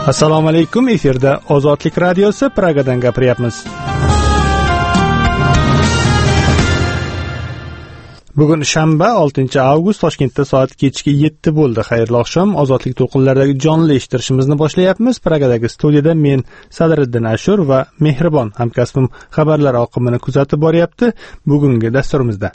Assalomu alaykum, efirda Ozodlik radiosi Pragadan gapiryapmiz. Bugun shanba 6-avgust, Toshkentda soat kechki 7 bo'ldi. Xayrli oqshom. Ozodlik to'lqinlaridagi jonli eshittirishimizni boshlayapmiz. Pragadagi studiyada men Sadriddin Ashur va Mehribon hamkasbim xabarlar oqimini kuzatib boryapti. Bugungi dasturimizda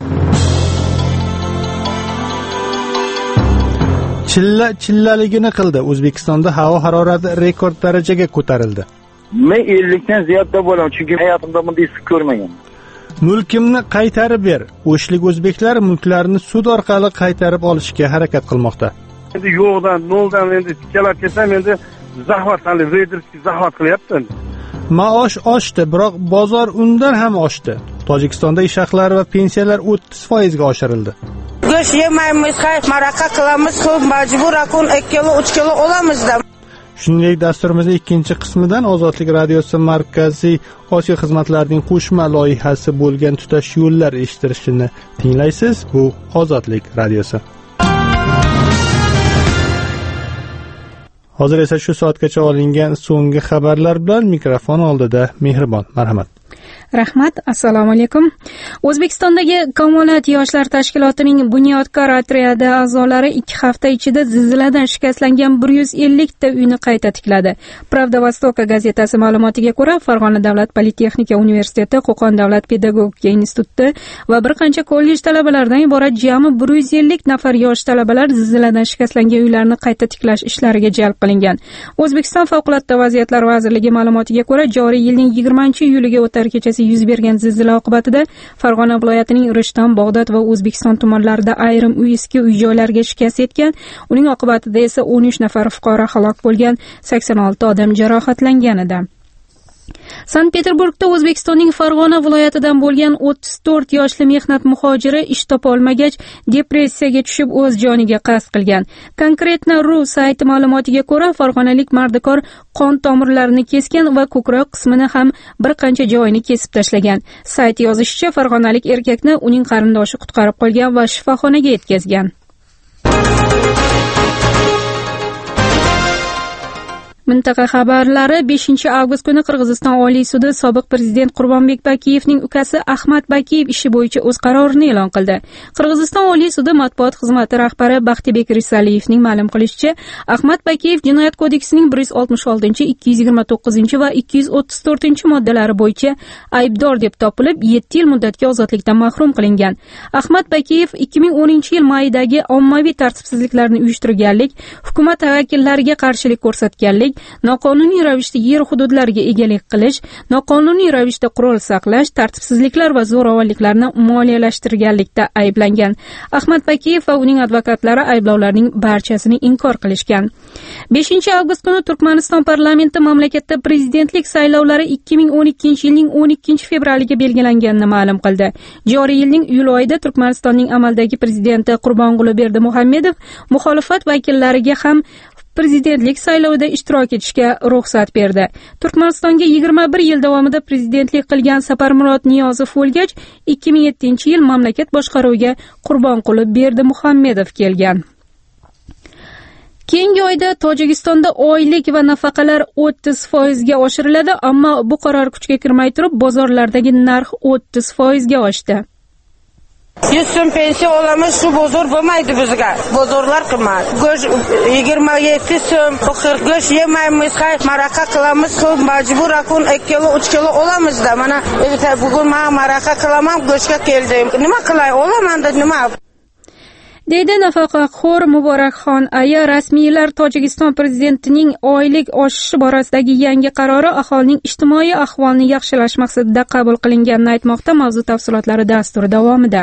chillaligini qildi. O'zbekistonda havo harorati rekord darajaga ko'tarildi. Men 50 dan ziyodda bo'laman, chunki hayotimda bunday issiq ko'rmagan. Mulkimni qaytarib ber. O'shlik o'zbeklar mulklarini sud orqali qaytarib olishga harakat qilmoqda. Endi yo'qdan, noldan endi tikkalab ketsam, endi zahmat qilib, reyderskiy zahmat qilyapti. Maosh oshdi, biroq bozor undan ham oshdi. Tojikistonda ish haqlari va pensiyalar 30% ga oshirildi. Go'sht yemaymiz, maraqa qilamiz, majbur akun 2 kilo, 3 kilo olamizda. Shuningdek, dasturimizning ikkinchi qismidan Ozodlik radiosi Markaziy Osiyo xizmatlarining qo'shma loyihasi bo'lgan tutash yo'llar eshittirishini tinglaysiz. Bu Ozodlik radiosi. Hozir esa shu soatgacha olingan so'nggi xabarlar bilan mikrofon oldida Mehribon. Marhamat. Rahmat, assalomu alaykum. O'zbekistondagi Kamolat yoshlar tashkilotining bunyodkor otryadi a'zolari 2 hafta ichida zilziladan shikastlangan 150 ta uyni qayta tikladi. Pravda Vostoka gazetasi ma'lumotiga ko'ra, Farg'ona davlat politexnika universiteti, Qo'qon davlat pedagogika instituti va bir qancha kollej talabalaridan iborat jami 150 nafar yosh talabalar zilziladan shikastlangan uylarni qayta tiklash ishlariga jalb qilingan. O'zbekiston favqulodda vaziyatlar vazirligi ma'lumotiga ko'ra, joriy yilning 20-iyuliga o'tar kechasi yuz bergan zilzila oqibatida Farg'ona viloyatining Rishton, Bog'dod va O'zbekiston tumanlarida ayrim eski uy-joylarga shikast yetgan. Uning oqibatida esa 13 nafar fuqaro halok bo'lgan, 86 odam jarohatlangan edi. Sankt-Peterburgda O'zbekistonning Farg'ona viloyatidan bo'lgan 34 yoshli mehnat muhojiri ish topa olmagach, depressiyaga tushib o'z joniga qasd qilgan. Konkretna.ru sayti ma'lumotiga ko'ra, farg'onalik mardikor qon tomirlarini kesgan va ko'krak qismini ham bir qancha joyini kesib tashlagan. Sayt yozishicha, farg'onalik erkakni uning qarindoshi qutqarib qolgan va shifoxonaga yetkazgan. Mintaqa xabarlari 5-avgust kuni Qirg'iziston Oliy sudi sobiq prezident Qurbonbek Bakiyevning ukasi Ahmad Bakiyev ishi bo'yicha o'z qarorini e'lon qildi. Qirg'iziston Oliy sudi matbuot xizmati rahbari Baxtibek Risaliyevning ma'lum qilishicha, Ahmad Bakiyev Jinoyat kodeksining 166, 229 va 234 moddalari bo'yicha aybdor deb topilib, 7 yil muddatga ozodlikdan mahrum qilingan. Ahmad Bakiyev 2010-yil mayidagi ommaviy tartibsizliklarni uyushtirganlik, hukumat vakillariga qarshilik ko'rsatganlik, noqonuniy ravishda yer hududlariga egalik qilish, noqonuniy ravishda qurol saqlash, tartibsizliklar va zo'ravonliklarni moliyalashtirganlikda ayblangan. Ahmad Bakiyev va uning advokatlari ayblovlarning barchasini inkor qilishgan. 5-avgust kuni Turkmaniston parlamenti mamlakatda prezidentlik saylovlari 2012-yilning 12-fevraliga belgilanganini ma'lum qildi. Joriy yilning iyul oyida Turkmanistonning amaldagi prezidenti Qurbonquli Berdimuhamedov muxolifat vakillariga ham prezidentlik saylovida ishtirok etishga ruxsat berdi. Turkmanistonga 21 yil davomida prezidentlik qilgan Saparmurod Niyozov o'lgach, 2007-yil mamlakat boshqaruviga Qurbonquli Berdimuhamedov kelgan. Keyingi oyda Tojikistonda oylik va nafaqalar 30% ga oshiriladi, ammo bu qaror kuchga kirmay turib, bozorlardagi narx 30% ga oshdi. 100 so'm pensiya olamiz, shu bozor bo'lmaydi bizga. Bozorlar qimmat. Go'sht 27 so'm, go'sht yemaymiz, maraqa qilamiz, majbur akun 2 kilo, 3 kilo olamizda. Mana bugun men maraqa qilaman, go'shtga keldim. Nima qilay? Olaman-da nima? Deydi nafaqaxo'r Muborakxon aya. Rasmiylar Tojikiston prezidentining oylik oshishi borasidagi yangi qarori aholining ijtimoiy ahvolini yaxshilash maqsadida qabul qilinganini aytmoqda. Mavzu tafsilotlari dastur davomida.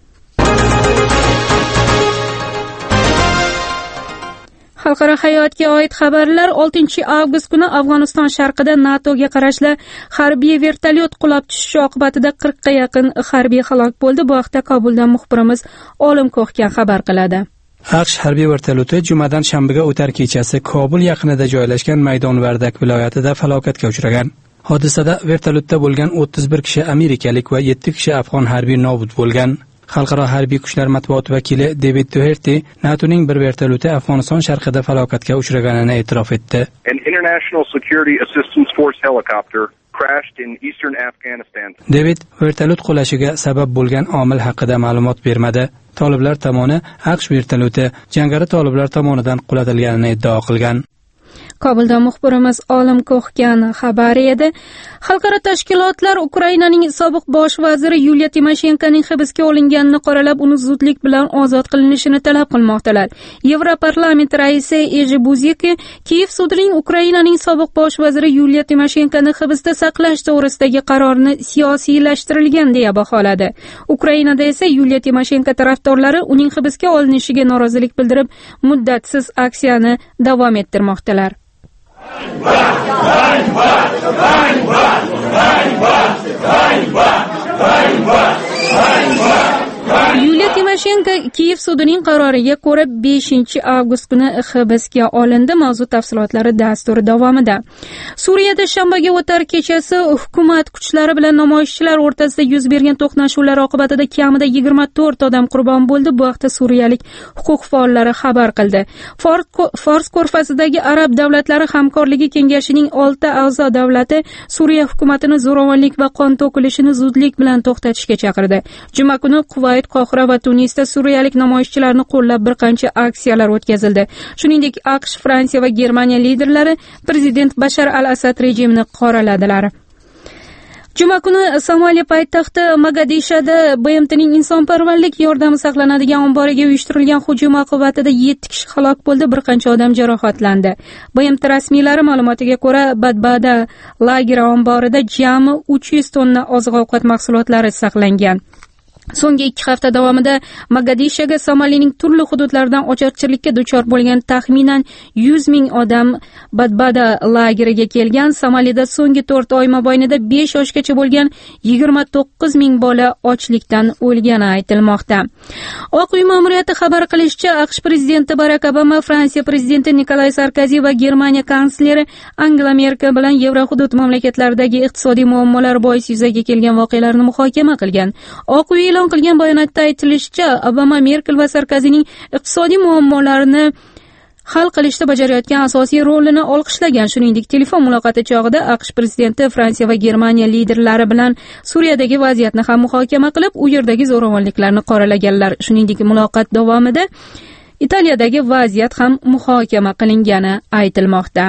Xalqaro hayotga oid xabarlar. 6-avgust kuni Afg'oniston sharqida NATOga qarashli harbiy vertolyot qulab tushishi oqibatida 40 ga yaqin harbiy halok bo'ldi. Bu haqda Kobuldan muxbirimiz Olim Ko'xkan xabar qiladi. AQSh harbiy vertolyoti jumadan shanbaga o'tar kechasi Kobul yaqinida joylashgan Maydon Vardak viloyatida falokatga uchragan. Hodisada vertolyotda bo'lgan 31 kishi amerikalik va 7 kishi afg'on harbiy nobud bo'lgan. Xalqaro harbiy kuchlar matbuot vakili David Doherty NATOning bir vertolyoti Afg'oniston sharqida falokatga uchraganini e'tirof etdi. An International Security Assistance Force helicopter crashed in eastern Afghanistan. David vertolyot qulashiga sabab bo'lgan omil haqida ma'lumot bermadi. Toliblar tomoni AQSh vertolyoti jangari toliblar tomonidan qulatilganini iddao qilgan. Kobulda muxbirimiz Olim Ko'xgan xabar edi. Xalqaro tashkilotlar Ukrainaning sobiq bosh vaziri Yuliya Timoshenkoning hibsga olinganini qoralab, uni zudlik bilan ozod qilinishini talab qilmoqdalar. Yevroparlament raisi Eji Buzeki Kiyev sudining Ukrainaning sobiq bosh vaziri Yuliya Timoshenkoni hibsda saqlash to'g'risidagi qarorini siyosiylashtirilgan deya baholadi. Ukrainada esa Yuliya Timoshenko tarafdorlari uning hibsga olinishiga norozilik bildirib, muddatsiz aksiyani davom ettirmoqdalar. Yuliya Timoshenko Kiyev sudining qaroriga ko'ra 5-avgust kuni hibsga olindi. Mavzu tafsilotlari dasturi davomida. Suriyada shanbaga o'tar kechasi hukumat kuchlari bilan namoyishchilar o'rtasida yuz bergan to'qnashuvlar oqibatida kamida 24 odam qurbon bo'ldi. Bu haqda suriyalik huquq faollari xabar qildi. Fors ko'rfazidagi arab davlatlari hamkorligi kengashining 6 a'zo davlati Suriya hukumatini zo'ravonlik va qon to'kilishini zudlik bilan to'xtatishga chaqirdi. Juma kuni Kuvayt, Qohira va Tunisda suriyalik namoyishchilarni qo'llab bir qancha aksiyalar o'tkazildi. Shuningdek, AQSh, Fransiya va Germaniya liderlari prezident Bashar al-Asad rejimini qoraladilar. Juma kuni Somaliya poytaxti Mogadishoda BMTning insonparvarlik yordami saqlanadigan omboriga uyushtirilgan hujum oqibatida 7 kishi halok bo'ldi, bir qancha odam jarohatlandi. BMT rasmiylari ma'lumotiga ko'ra, Badbada lageri omborida jami 300 tonna oziq-ovqat mahsulotlari saqlangan. So'nggi 2 hafta davomida Mogadishoga Somalining turli hududlaridan ocharchilikka duchor bo'lgan taxminan 100 ming odam Badbada lageriga kelgan. Somalida so'nggi 4 oy mobaynida 5 yoshgacha bo'lgan 29 ming bola ochlikdan o'lgani aytilmoqda. Oq uy ma'muriyati xabar qilishicha, AQSh prezidenti Barack Obama, Fransiya prezidenti Nikolay Sarkozy va Germaniya kansleri Angela Merkel bilan Yevrohudud mamlakatlaridagi iqtisodiy muammolar bois yuzaga kelgan voqealarni muhokama qilgan. Oq uy e'lon qilgan bayonotda aytilishicha, Obama Merkel va Sarkozyning iqtisodiy muammolarini hal qilishda bajarayotgan asosiy rolini olqishlagan. Shuningdek, telefon muloqoti chog'ida AQSh prezidenti Fransiya va Germaniya liderlari bilan Suriyadagi vaziyatni ham muhokama qilib, u yerdagi zo'ravonliklarni qoralaganlar. Shuningdek, muloqot davomida Italiyadagi vaziyat ham muhokama qilingani aytilmoqda.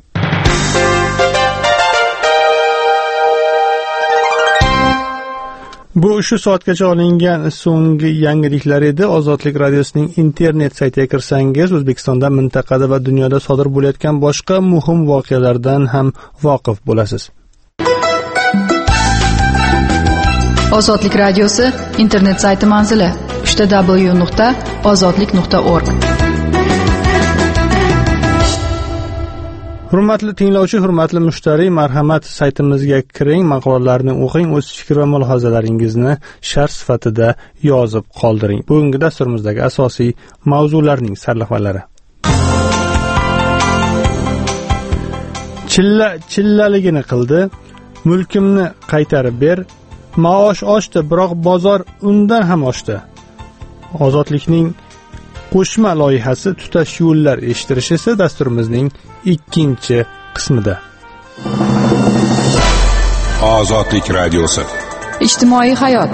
Bu shu soatgacha olingan so'nggi yangiliklar edi. Ozodlik radiosining internet saytiga kirsangiz, O'zbekistonda, mintaqada va dunyoda sodir bo'layotgan boshqa muhim voqealardan ham voqif bo'lasiz. Ozodlik radiosi internet sayti manzili: www.ozodlik.org. Hurmatli tinglovchi, hurmatli mushtariy, marhamat, saytimizga kiring, maqolalarni o'qing, o'z fikr va mulohazalaringizni sharh sifatida yozib qoldiring. Bugungi dasturimizdagi asosiy mavzularning sarlavhalari. Chillaligini qildi, mulkimni qaytarib ber, maosh oshdi, biroq bozor undan ham oshdi. Ozodlikning qo'shma loyihasi tutash yo'llar eshittirish esa dasturimizning ikkinchi qismida. Ozodlik radiosi. Ijtimoiy hayot.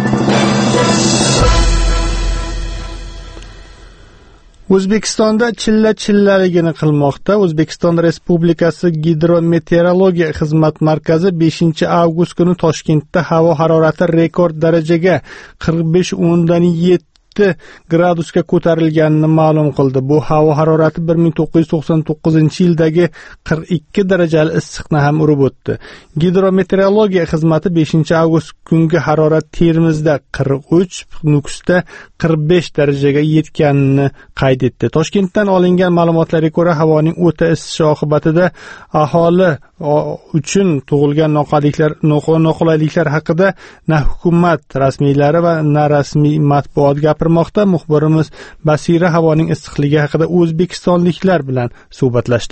O'zbekistonda chillaligini qilmoqda. O'zbekiston Respublikasi Gidrometeorologiya xizmat markazi 5-avgust kuni Toshkentda havo harorati rekord darajaga 45.7 gradusga ko'tarilganini ma'lum qildi. Bu havo harorati 1999-yildagi 42 darajali issiqni ham urib o'tdi. Gidrometeorologiya xizmati 5-avgust kungi harorat Termizda 43, Nukusda 45 darajaga yetganini qayd etdi. Toshkentdan olingan ma'lumotlarga ko'ra, havoning o'ta isishi oqibatida aholi uchun tug'ilgan noqulayliklar haqida na hukumat rasmiylari va na rasmiy matbuot gapirmoqda. Muxbirimiz Basira havoning issiqligi haqida o'zbekistonliklar bilan suhbatlashdi.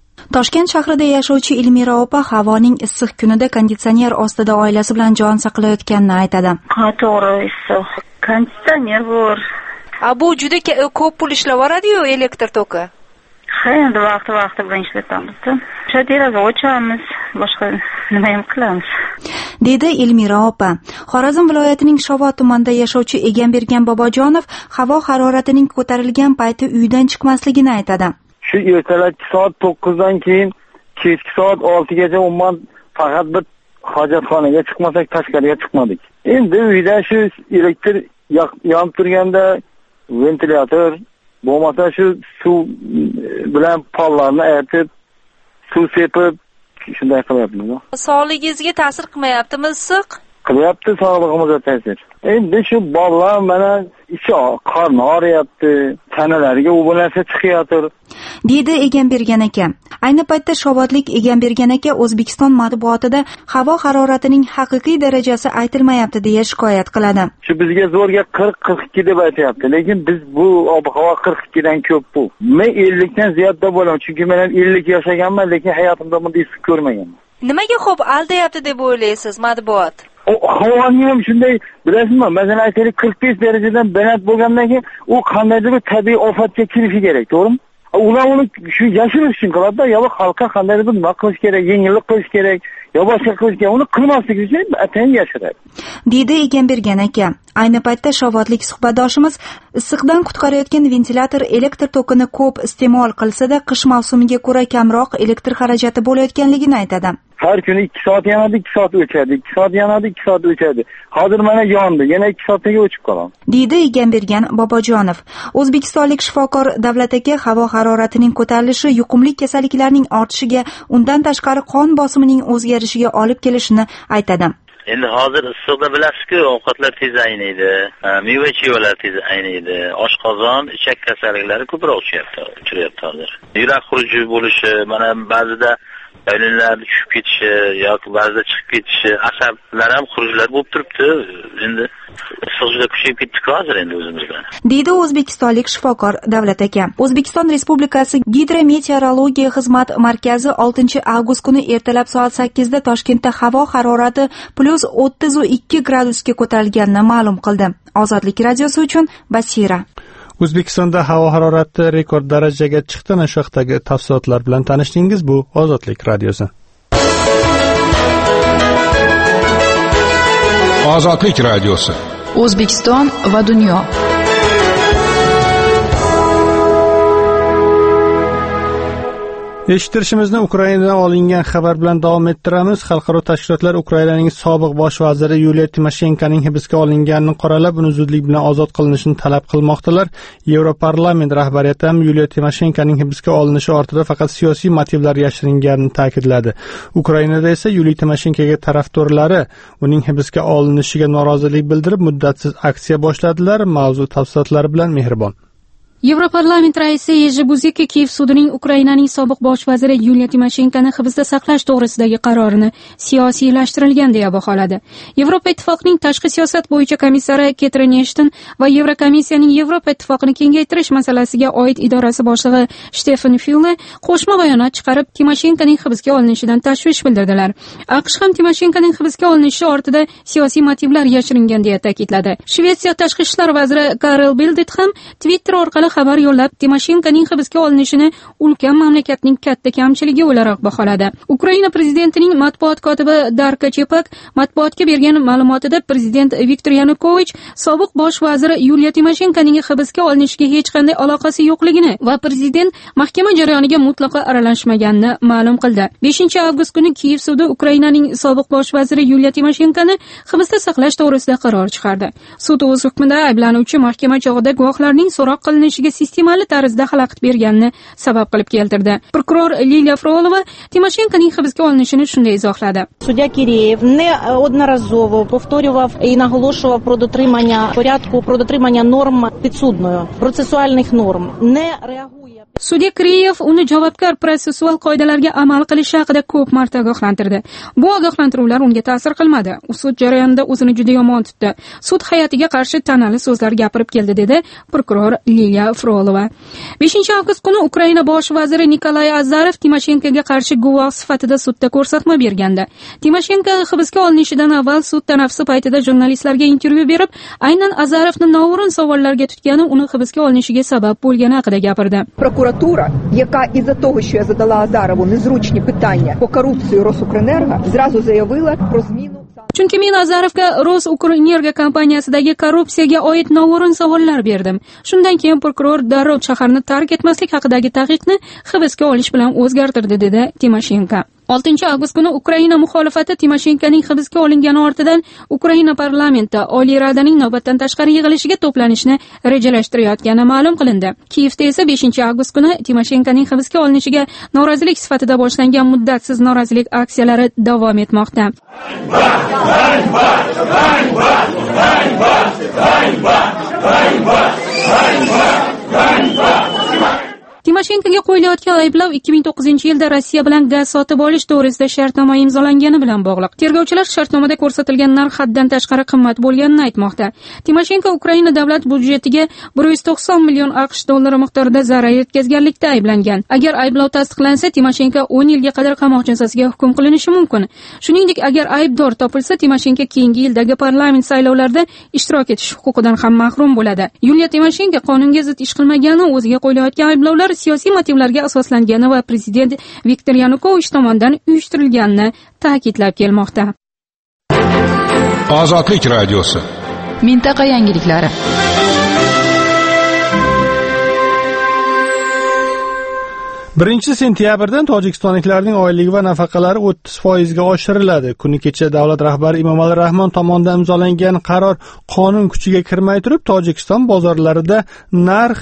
Toshkent shahrida yashovchi Ilmira opa havoning issiq kunida konditsioner ostida oilasi bilan jon saqlayotganini aytadi. Ha, to'g'ri, issiq. Konditsioner bor. Bu juda ko'p pul ishlavoradi-yu, elektr toki. Ha, endi vaqti bilan ishlatamiz. O'sha deraza ochamiz, boshqa nima ham qilamiz. Dedi Ilmira opa. Xorazm viloyatining Shovot tumanida yashovchi Egambergan Bobojonov havo haroratining ko'tarilgan payti uydan chiqmasligini aytadi. Shu ertalabki soat 9 dan keyin kechki soat 6 gacha umuman faqat bir hojatxonaga chiqmasak tashqariga chiqmadik. Endi uyda shu elektr yonib turganda ventilyator bo'lmasa shu suv bilan pollarni aytib suv sepib shunday qilyapmiz. Sog'lig'ingizga ta'sir qilmayaptimi issiq? Qilyapti sog'lig'imizga ta'sir. Endi shu bolalar mana ichi qorni og'riyapti, tanalariga u narsa chiqayotir. Deydi Egambergan aka. Ayni paytda Shovotlik Egambergan aka O'zbekiston matbuotida havo haroratining haqiqiy darajasi aytilmayapti deya shikoyat qiladi. Shu bizga zo'rga 40-42 deb aytayapti, lekin biz bu ob-havo 42 dan ko'p bu. Men 50 dan ziyodda bo'laman, chunki men 50 yashaganman, lekin hayotimda bunday issiq ko'rmaganman. Nimaga xo'p aldayapti deb o'ylaysiz matbuot? Havoni ham shunday, bilasizmi? Masalan, aytaylik 45 darajadan baland bo'lgandan keyin u qandaydir bir tabiiy ofatga kirishi kerak, to'g'rimi? Ular uni shu yashirish uchun qiladi-da, yo xalqqa qandaydir bir nima qilish kerak, yengillik qilish kerak, yo boshqa qilish kerak, uni qilmaslik uchun atayin yashiradi. Deydi Egambergan aka. Ayni paytda Shovotlik suhbatdoshimiz issiqdan qutqarayotgan ventilyator elektr tokini ko'p iste'mol qilsa-da, qish mavsumiga ko'ra kamroq elektr xarajati bo'layotganligini aytadi. Har kuni 2 soat yanadi, 2 soat o'chadi, 2 soat yanadi, 2 soat o'chadi. Hozir mana yondi, yana 2 soatga o'chib qoladi. Deydi Egambergan Bobojonov. O'zbekistonlik shifokor Davlat aka havo haroratining ko'tarilishi yuqumli kasalliklarning ortishiga, undan tashqari qon bosimining o'zgarishiga olib kelishini aytadi. Endi hozir issiqda bilasizku, ovqatlar tez ayniydi, meva-chevalar tez ayniydi, oshqozon, ichak kasalliklari ko'proq uchrayapti hozir. Yurak xuruji bo'lishi, mana ba'zida aylanlar tushib ketishi yoki ba'zida chiqib ketishi, asablar ham xurujlar bo'lib turibdi. Endi issiq juda kuchayib ketdi hozir endi o'zimizda. Deydi o'zbekistonlik shifokor Davlat aka. O'zbekiston Respublikasi Gidrometeorologiya xizmat markazi 6-avgust kuni ertalab soat 8 da Toshkentda havo harorati +32 gradusga ko'tarilganini ma'lum qildi. Ozodlik radiosi uchun Basira. O'zbekistonda havo harorati rekord darajaga chiqdi. Mana shu haqdagi tafsilotlar bilan tanishdingiz. Bu Ozodlik radiosi. Ozodlik radiosi. O'zbekiston va dunyo. Eshittirishimizni Ukrainadan olingan xabar bilan davom ettiramiz. Xalqaro tashkilotlar Ukrainaning sobiq bosh vaziri Yuliya Timoshenkoning hibsga olinganini qoralab, uni zudlik bilan ozod qilinishini talab qilmoqdalar. Yevroparlament rahbariyati ham Yuliya Timoshenkoning hibsga olinishi ortida faqat siyosiy motivlar yashiringanini ta'kidladi. Ukrainada esa Yuliya Timoshenkoga tarafdorlari uning hibsga olinishiga norozilik bildirib, muddatsiz aksiya boshladilar. Mavzu tafsilotlari bilan Mehribon. Yevroparlament raisi Yerzy Buzek Kiyev sudining Ukrainaning sobiq bosh vaziri Yuliya Timoshenkoni hibsda saqlash to'g'risidagi qarorini siyosiylashtirilgan deya baholadi. Yevropa Ittifoqining tashqi siyosat bo'yicha komissari Catherine Ashton va Yevrokomissiyaning Yevropa Ittifoqini kengaytirish masalasiga oid idorasi boshlig'i Stefan Füle qo'shma bayonot chiqarib, Timoshenkoning hibsga olinishidan tashvish bildirdilar. AQSh ham Timoshenkoning hibsga olinishi ortida siyosiy motivlar yashiringan deya ta'kidladi. Shvetsiya tashqi ishlar vaziri Karel Bildt ham Twitter orqali xabar yo'llab, Timoshenkoning hibsga olinishini ulkan mamlakatning katta kamchiligi o'laroq baholadi. Ukraina prezidentining matbuot kotibi Darko Chepak matbuotga bergan ma'lumotida prezident Viktor Yanukovich sobiq bosh vaziri Yuliya Timoshenkoning hibsga olinishiga hech qanday aloqasi yo'qligini va prezident mahkama jarayoniga mutlaqo aralashmaganini ma'lum qildi. 5-avgust kuni Kiyev sudi Ukrainaning sobiq bosh vaziri Yuliya Timoshenkoni hibsda saqlash to'g'risida qaror chiqardi. Sud o'z hukmida ayblanuvchi mahkama chog'ida guvohlarning so'roq qilinishi sistemali tarzda xalaqit berganini sabab qilib keltirdi. Prokuror Liliya Frolova Timoshenkoning hibsga olinishini shunday izohladi. Суддя Кірєєв неодноразово повторював і наголошував про дотримання порядку, про дотримання норм підсудною, процесуальних норм. Не реагує. Sudya Kriyev uni javobgar protsessual qoidalarga amal qilishi haqida ko'p marta ogohlantirdi. Bu ogohlantiruvlar unga ta'sir qilmadi. U sud jarayonida o'zini juda yomon tutdi. Sud hay'atiga qarshi tanali so'zlar gapirib keldi, dedi prokuror Liliya Frolova. 5-avgust kuni Ukraina bosh vaziri Nikolay Azarov Timoshenkoga qarshi guvoh sifatida sudda ko'rsatma bergandi. Timoshenko hibsga olinishidan avval sud tanaffusi paytida jurnalistlarga intervyu berib, aynan Azarovni noo'rin savollarga tutgani uni hibsga olinishiga sabab bo'lgani haqida gapirdi. Прокуратура, яка із-за того, що я задала Азарову незручні питання по корупції Росукренерго, зразу заявила про зміну. Chunki men Azarovga Rosukrenergo kompaniyasidagi korrupsiyaga oid noo'rin savollar berdim. Shundan keyin prokuror darrov shaharni tark etmaslik haqidagi taqiqni hibsga olish bilan o'zgartirdi, dedi Timoshenko. 6-avgust kuni Ukraina muxolifati Timoshenkoning hibsga olingani ortidan Ukraina parlamenti Oliy Radaning navbatdan tashqari yig'ilishiga to'planishni rejalashtirayotgani ma'lum qilindi. Kiyevda esa 5-avgust kuni Timoshenkoning hibsga olinishiga norozilik sifatida boshlangan muddatsiz norozilik aksiyalari davom etmoqda. Timoshenkoga qo'yilayotgan ayblov 2009-yilda Rossiya bilan gaz sotib olish to'g'risida shartnoma imzolangani bilan bog'liq. Tergovchilar shartnomada ko'rsatilgan narx haddan tashqari qimmat bo'lganini aytmoqda. Timoshenko Ukraina davlat budjetiga 190 million AQSh dollari miqdorida zarar yetkazganlikda ayblangan. Agar ayblov tasdiqlansa, Timoshenko 10 yilga qadar qamoq jazosiga hukm qilinishi mumkin. Shuningdek, agar aybdor topilsa, Timoshenko keyingi yildagi parlament saylovlarida ishtirok etish huquqidan ham mahrum bo'ladi. Yuliya Timoshenko qonunga zid ish qilmagani, o'ziga qo'yilayotgan ayblovlar siyosiy motivlarga asoslangani va prezident Viktor Yanukovich tomonidan uyushtirilganini ta'kidlab kelmoqda. Ozodlik radiosi. Mintaqa yangiliklari. Birinchi sentyabrdan tojikistonliklarning oyligi va nafaqalari 30% ga oshiriladi. Kuni kecha davlat rahbari Emomali Rahmon tomonidan imzolangan qaror qonun kuchiga kirmay turib, Tojikiston bozorlarida narx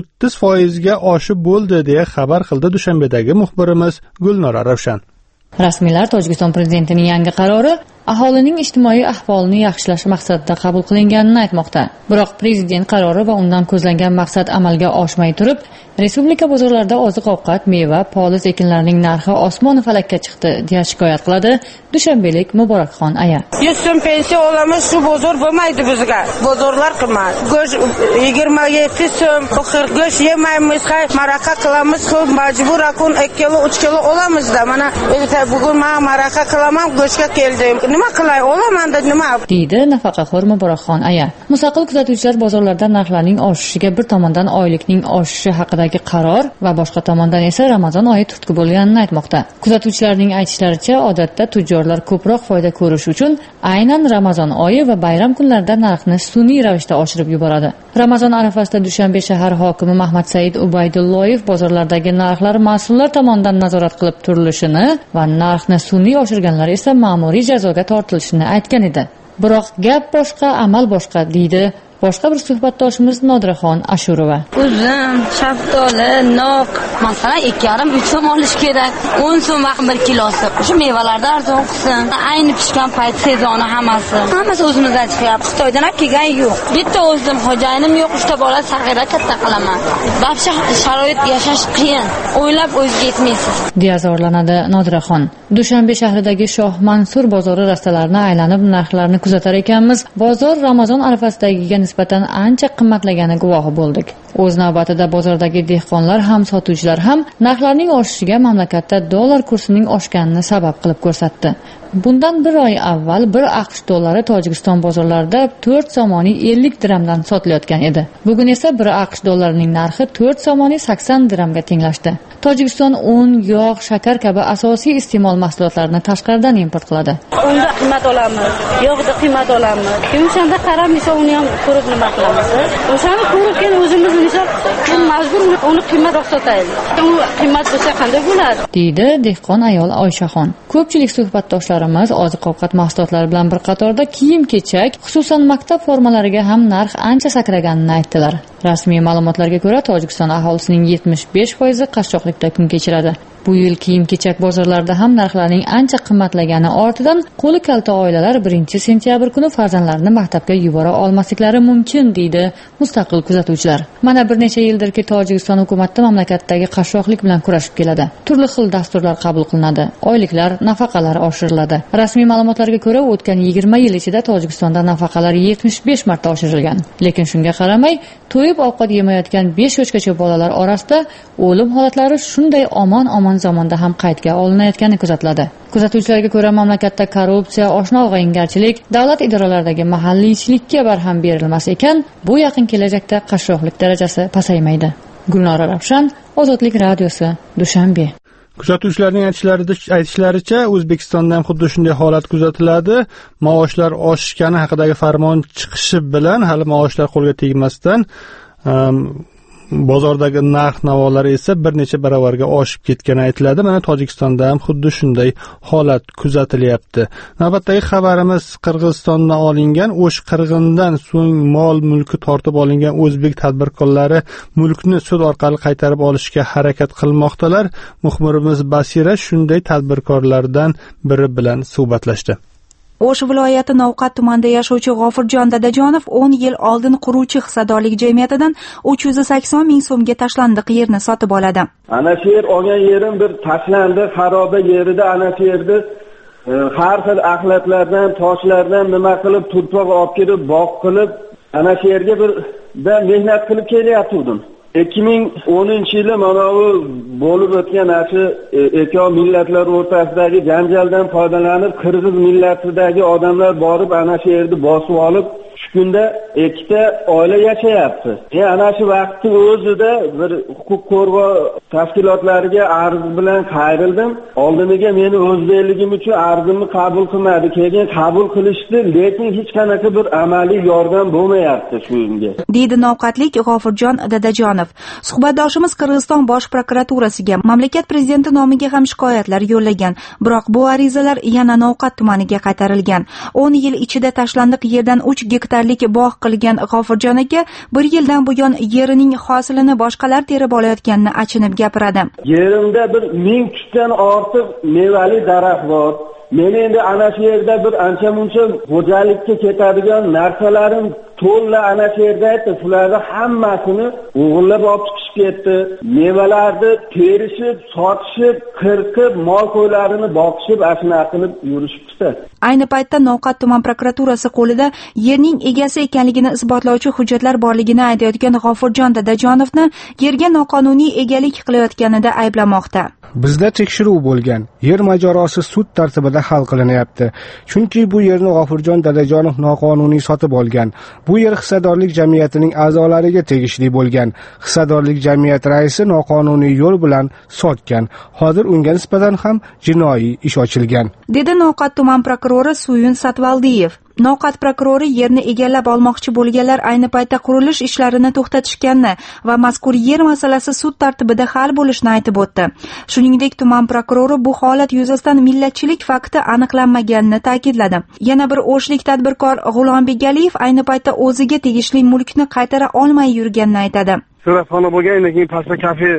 30% ga oshib bo'ldi, deya xabar qildi Dushanbedagi muxbirimiz Gulnora Ravshan. Rasmiylar Tojikiston prezidentining yangi qarori aholining ijtimoiy ahvolini yaxshilash maqsadida qabul qilinganini aytmoqda. Biroq prezident qarori va undan ko'zlangan maqsad amalga oshmay turib, respublika bozorlarida oziq-ovqat, meva, poliz ekinlarining narxi osmon falakka chiqdi, deya shikoyat qiladi dushanbelik Muborakxon aya. 100 so'm pensiya olamiz, shu bozor bo'lmaydi bizga. Bozorlar qimmat. Go'sht 27 so'm, go'sht yemaymiz, maraqa qilamiz, majbur akun 2 kilo, 3 kilo olamizda. Mana bugun men maraqa qilaman, go'shtga keldim. Nima qilay, olaman-da nima? Deydi nafaqaxo'r Muborakxon aya. Mustaqil kuzatuvchilar bozorlarda narxlarning oshishiga bir tomondan oylikning oshishi haqidagi qaror va boshqa tomondan esa Ramazon oyi turtki bo'lganini aytmoqda. Kuzatuvchilarning aytishlaricha, odatda tujjorlar ko'proq foyda ko'rish uchun aynan Ramazon oyi va bayram kunlarida narxni sun'iy ravishda oshirib yuboradi. Ramazon arafasida Dushanbe shahar hokimi Mahmad Said Ubaydulloyev bozorlardagi narxlar mas'ullar tomonidan nazorat qilib turilishini va narxni sun'iy oshirganlar esa ma'muriy jazoga tortilishini aytgan edi. Biroq gap boshqa, amal boshqa, deydi boshqa bir suhbatdoshimiz Nodiraxon Ashurova. Uzum, shaftoli, nok, masalan 2,5-3 so'm olish kerak. 10 so'm vaqt 1 kilosi. Shu mevalarda arzon qilsin. Ayni pishgan payt sezoni hammasi o'zimizdan chiqyapti. Xitoydan ham kelgan yo'q. Bitta o'zim xo'jayinim yo'q, 3 ta bola sag'ira katta qilaman. Barcha sharoit yashash qiyin. O'ylab o'ziga yetmaysiz. deya zorlanadi Nodiraxon. Dushanbe shahridagi Shoh Mansur bozori rastalarini aylanib narxlarni kuzatar ekanmiz. Bozor Ramazon arafasidagiga nisbatan ancha qimmatlagani guvohi bo'ldik. O'z navbatida bozordagi dehqonlar ham sotuvchilar ham narxlarning oshishiga mamlakatda dollar kursining oshganini sabab qilib ko'rsatdi. Bundan bir oy avval 1 AQSh dollari Tojikiston bozorlarida 4 somoniy 50 dirhamdan sotilayotgan edi. Bugun esa 1 AQSh dollarining narxi 4 somoniy 80 dirhamga tenglashdi. Tojikiston un, yog', shakar kabi asosiy iste'mol mahsulotlarini tashqaridan import qiladi. Unda qiymat olamiz, yog'da qiymat olamiz. O'shanda qarab uni ham ko'rib nima qilamiz? O'shani ko'rib keyin o'zimiz majbur uni qiymatroq sotaylik. U qiymat bo'lsa qanday bo'ladi? deydi dehqon ayol Oyshaxon. Ko'pchilik suhbatdoshlarimiz oziq-ovqat mahsulotlari bilan bir qatorda kiyim-kechak, xususan maktab formalariga ham narx ancha sakraganini aytdilar. Rasmiy ma'lumotlarga ko'ra, Tojikiston aholisining 75% qashshoqlikda kun kechiradi. Bu yil kiyim-kechak bozorlarida ham narxlarning ancha qimmatlagani ortidan qo'li kalta oilalar 1-sentyabr kuni farzandlarini maktabga yubora olmasliklari mumkin, deydi mustaqil kuzatuvchilar. Mana bir necha yildirki Tojikiston hukumati mamlakatdagi qashshoqlik bilan kurashib keladi. Turli xil dasturlar qabul qilinadi, oyliklar, nafaqalar oshiriladi. Rasmiy ma'lumotlarga ko'ra, o'tgan 20 yil ichida Tojikistonda nafaqalar 75 marta oshirilgan. Lekin shunga qaramay, to'yib ovqat yemayotgan 5 yoshgacha bolalar orasida o'lim holatlari shunday omon zamonda ham qaydga olinayotgani kuzatiladi. Kuzatuvchilarga ko'ra, mamlakatda korrupsiya, oshno-og'ayingarchilik, davlat idoralaridagi mahalliychilikka barham berilmas ekan, bu yaqin kelajakda qashshoqlik darajasi pasaymaydi. Gulnora Ravshan, Ozodlik radiosi, Dushanbe. Kuzatuvchilarning aytishlaricha, O'zbekistonda ham xuddi shunday holat kuzatiladi. Maoshlar oshgani haqidagi farmon chiqishi bilan hali maoshlar qo'lga tegmasdan bozordagi narx-navolar esa bir necha baravarga oshib ketgani aytiladi. Mana Tojikistonda ham xuddi shunday holat kuzatilyapti. Navbatdagi xabarimiz Qirg'izistondan olingan. O'sh qirg'indan so'ng mol-mulki tortib olingan o'zbek tadbirkorlari mulkni sud orqali qaytarib olishga harakat qilmoqdalar. Muxbirimiz Basira shunday tadbirkorlardan biri bilan suhbatlashdi. O'sh viloyati Novqat tumanida yashovchi G'ofurjon Dadajonov 10 yil oldin quruvchi hissadorlik jamiyatidan 380 ming so'mga tashlandiq yerni sotib oladi. Ana shu yer olgan yerim bir tashlandi, xaroba yerida ana shu yerda har xil axlatlardan, toshlardan nima qilib turpoq olib kelib, bog' qilib, ana shu yerga bir mehnat qilib kelyaptim. 2010-yili mana bu bo'lib o'tgan shu eko millatlar o'rtasidagi janjaldan foydalanib Qirg'iz millatidagi odamlar borib ana shu yerni bosib olib, shu kunda ikkita oila yashayapti. Ana shu vaqtning o'zida bir huquq qo'rg'ov tashkilotlariga arz bilan qayrildim. Oldiniga meni o'zbekligim uchun arzimni qabul qilmadi. Keyin qabul qilishdi, lekin hech qanaqa bir amaliy yordam bo'lmayapti shunga. Deydi Novqatlik G'ofurjon Dadajonov. Suhbatdoshimiz Qirg'iziston bosh prokuraturasiga mamlakat prezidenti nomiga ham shikoyatlar yo'llagan, biroq bu arizalar yana Novqat tumaniga qaytarilgan. 10 yil ichida tashlandiq yerdan 3 gektarlik bog' qilgan G'ofurjon aka 1 yildan buyon yerining hosilini boshqalar terib olayotganini achinib gapiradi. Yerimda bir 1000 tutdan ortiq mevali daraxt bor. Men endi ana shu yerda bir ancha-muncha xo'jalikka ketadigan narsalarim to'la ana shu yerda aytdi. Shularni hammasini o'g'irlab olib chiqib ketdi. Mevalarni terishib, sotishib, qirqib, mol qo'ylarini boqishib, ashuna qilib yurishibdi. Ayni paytda Novqat tuman prokuraturasi qo'lida yerning egasi ekanligini isbotlovchi hujjatlar borligini aytayotgan G'ofurjon Dadajonovni yerga noqonuniy egalik qilayotganida ayblamoqda. Bizda tekshiruv bo'lgan. Yer mojarosi sud tartibida hal qilinyapti. Chunki bu yerni G'ofurjon Dadajonov noqonuniy sotib olgan. Bu yer hissadorlik jamiyatining a'zolariga tegishli bo'lgan. Hissadorlik jamiyati raisi noqonuniy yo'l bilan sotgan. Hozir unga nisbatan ham jinoiy ish ochilgan. Dedi Novqat tuman prokurori Suyun Satvaldiyev. Novqat prokurori yerni egallab olmoqchi bo'lganlar ayni paytda qurilish ishlarini to'xtatishganini va mazkur yer masalasi sud tartibida hal bo'lishini aytib o'tdi. Shuningdek, tuman prokurori bu holat yuzasidan millatchilik fakti aniqlanmaganini ta'kidladi. Yana bir o'shlik tadbirkor G'ulombek Aliyev ayni paytda o'ziga tegishli mulkni qaytara olmay yurganini aytadi. Suratxona bo'lgandan keyin pastda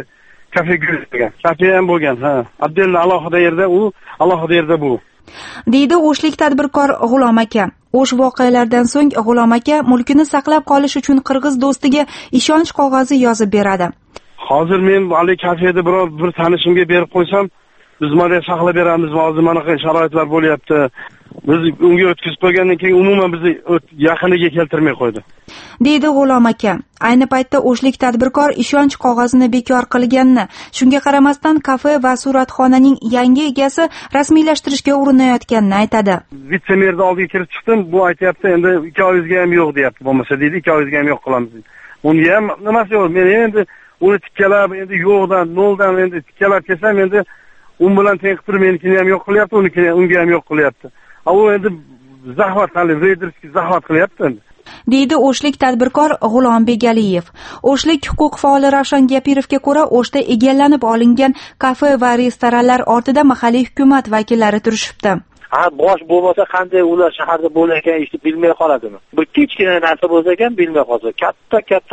kafe bo'lgan. Kafe ham bo'lgan, ha. Abdella alohida yerda, u alohida yerda bu. Deydi o'shlik tadbirkor G'ulom aka. O'sh voqealardan so'ng G'ulom aka mulkini saqlab qolish uchun qirg'iz do'stiga ishonch qog'ozi yozib beradi. Hozir men hali kafeda bir tanishimga berib qo'ysam, biz mana saqlab beramiz, hozir mana sharoitlar bo'lyapti. Biz unga o'tkazib qo'ygandan keyin umuman bizni yaqiniga keltirmay qo'ydi. Deydi G'ulom aka. Ayni paytda o'shlik tadbirkor ishonch qog'ozini bekor qilganini, shunga qaramasdan kafe va suratxonaning yangi egasi rasmiylashtirishga urinayotganini aytadi. Vitse-merni oldiga kirib chiqdim, bu aytayapti, endi 2 oyga ham yo'q deyapti. Bo'lmasa deydi, 2 oyga ham yo'q qilamiz. Uni ham nimasi yo'q? Men endi uni tikkalab, endi yo'qdan, noldan endi tikkalab kelsam, endi un bilan teng qilib menikini ham yo'q qilyapti, unga ham yo'q qilyapti. U endi zahvat qilib, reyderskiy zahvat qilyapti endi. Deydi o'shlik tadbirkor G'ulombek Aliyev. O'shlik huquq faoli Ravshan Gapirovga ko'ra, O'shda egallanib olingan kafe va restoranlar ortida mahalliy hukumat vakillari turishibdi. Bosh bo'lmasa qanday ular shaharda bo'layotgan ishni bilmay qoladimi? Bir kichkina narsa bo'lsa ham bilmay qolsa, katta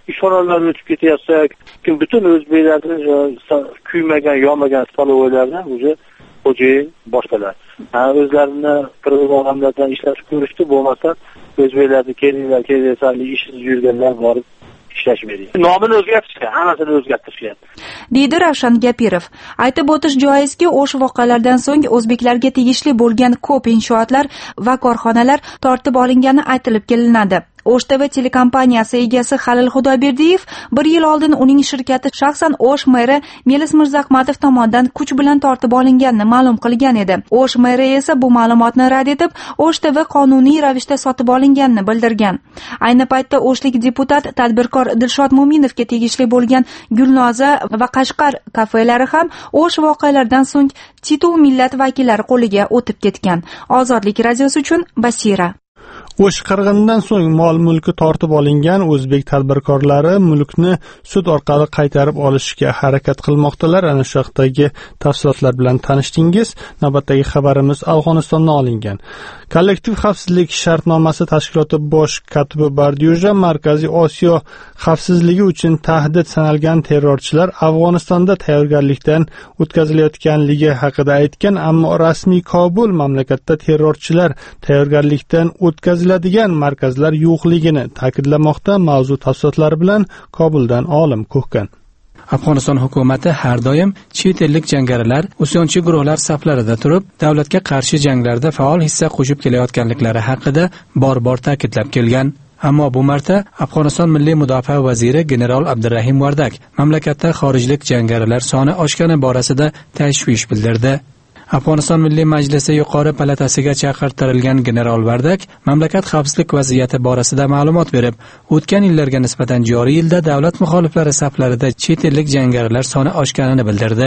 ishoralar o'tib ketayotsak, butun o'zbeklarni kuymagan, yonmagan stalovoylardan o'zi xo'jayin boshqalar. O'zlarini qirg'iz odamlardan ishlashib ko'rishdi, bo'lmasa o'zbeklarni kelinglar, ishsiz yurganlar borib ishlashmaydi. Nomini o'zgartirishgan, hammasini o'zgartirishgan. Deydi Ravshan Gapirov. Aytib o'tish joizki, o'sha voqealardan so'ng o'zbeklarga tegishli bo'lgan ko'p inshootlar va korxonalar tortib olingani aytilib kelinadi. O'sh TV telekompaniyasi egasi Halil Xudoberdiyev 1 yil oldin uning shirkati shaxsan O'sh meri Melis Mirzahmatov tomonidan kuch bilan tortib olinganini ma'lum qilgan edi. O'sh meri esa bu ma'lumotni rad etib, O'sh TV qonuniy ravishda sotib olinganini bildirgan. Ayni paytda O'shlik deputat tadbirkor Dilshod Mo'minovga tegishli bo'lgan Gulnoza va Qashqar kafelari ham O'sh voqealaridan so'ng Titu millat vakillari qo'liga o'tib ketgan. Ozodlik radiosi uchun Basira. O'sh qirg'indan so'ng mol-mulki tortib olingan o'zbek tadbirkorlari mulkni sud orqali qaytarib olishga harakat qilmoqdalar. Ana shu haqdagi tafsilotlar bilan tanishdingiz. Navbatdagi xabarimiz Afg'onistondan olingan. Kollektiv xavfsizlik shartnomasi tashkiloti bosh kotibi Bardyuja Markaziy Osiyo xavfsizligi uchun tahdid sanalgan terrorchilar Afg'onistonda tayyorgarlikdan o'tkazilayotganligi haqida aytgan, ammo rasmiy Kobul mamlakatda terrorchilar tayyorgarlikdan o'tkaziladigan markazlar yo'qligini ta'kidlamoqda. Mavzu tafsilotlari bilan Kobuldan Olim Ko'hkan. Afg'oniston hukumati har doim chet ellik jangarilar usyonchi guruhlar saflarida turib, davlatga qarshi janglarda faol hissa qo'shib kelayotganliklari haqida bor-bor ta'kidlab kelgan. Ammo bu marta Afg'oniston Milliy mudofaa vaziri general Abdurrahim Vardak mamlakatda xorijlik jangarilar soni oshgani borasida tashvish bildirdi. Afg'oniston Milliy Majlisi yuqori palatasiga chaqirtirilgan general Vardak mamlakat xavfsizlik vaziyati borasida ma'lumot berib, o'tgan yillarga nisbatan joriy yilda davlat muxoliflari saflarida chet ellik jangarilar soni oshganini bildirdi.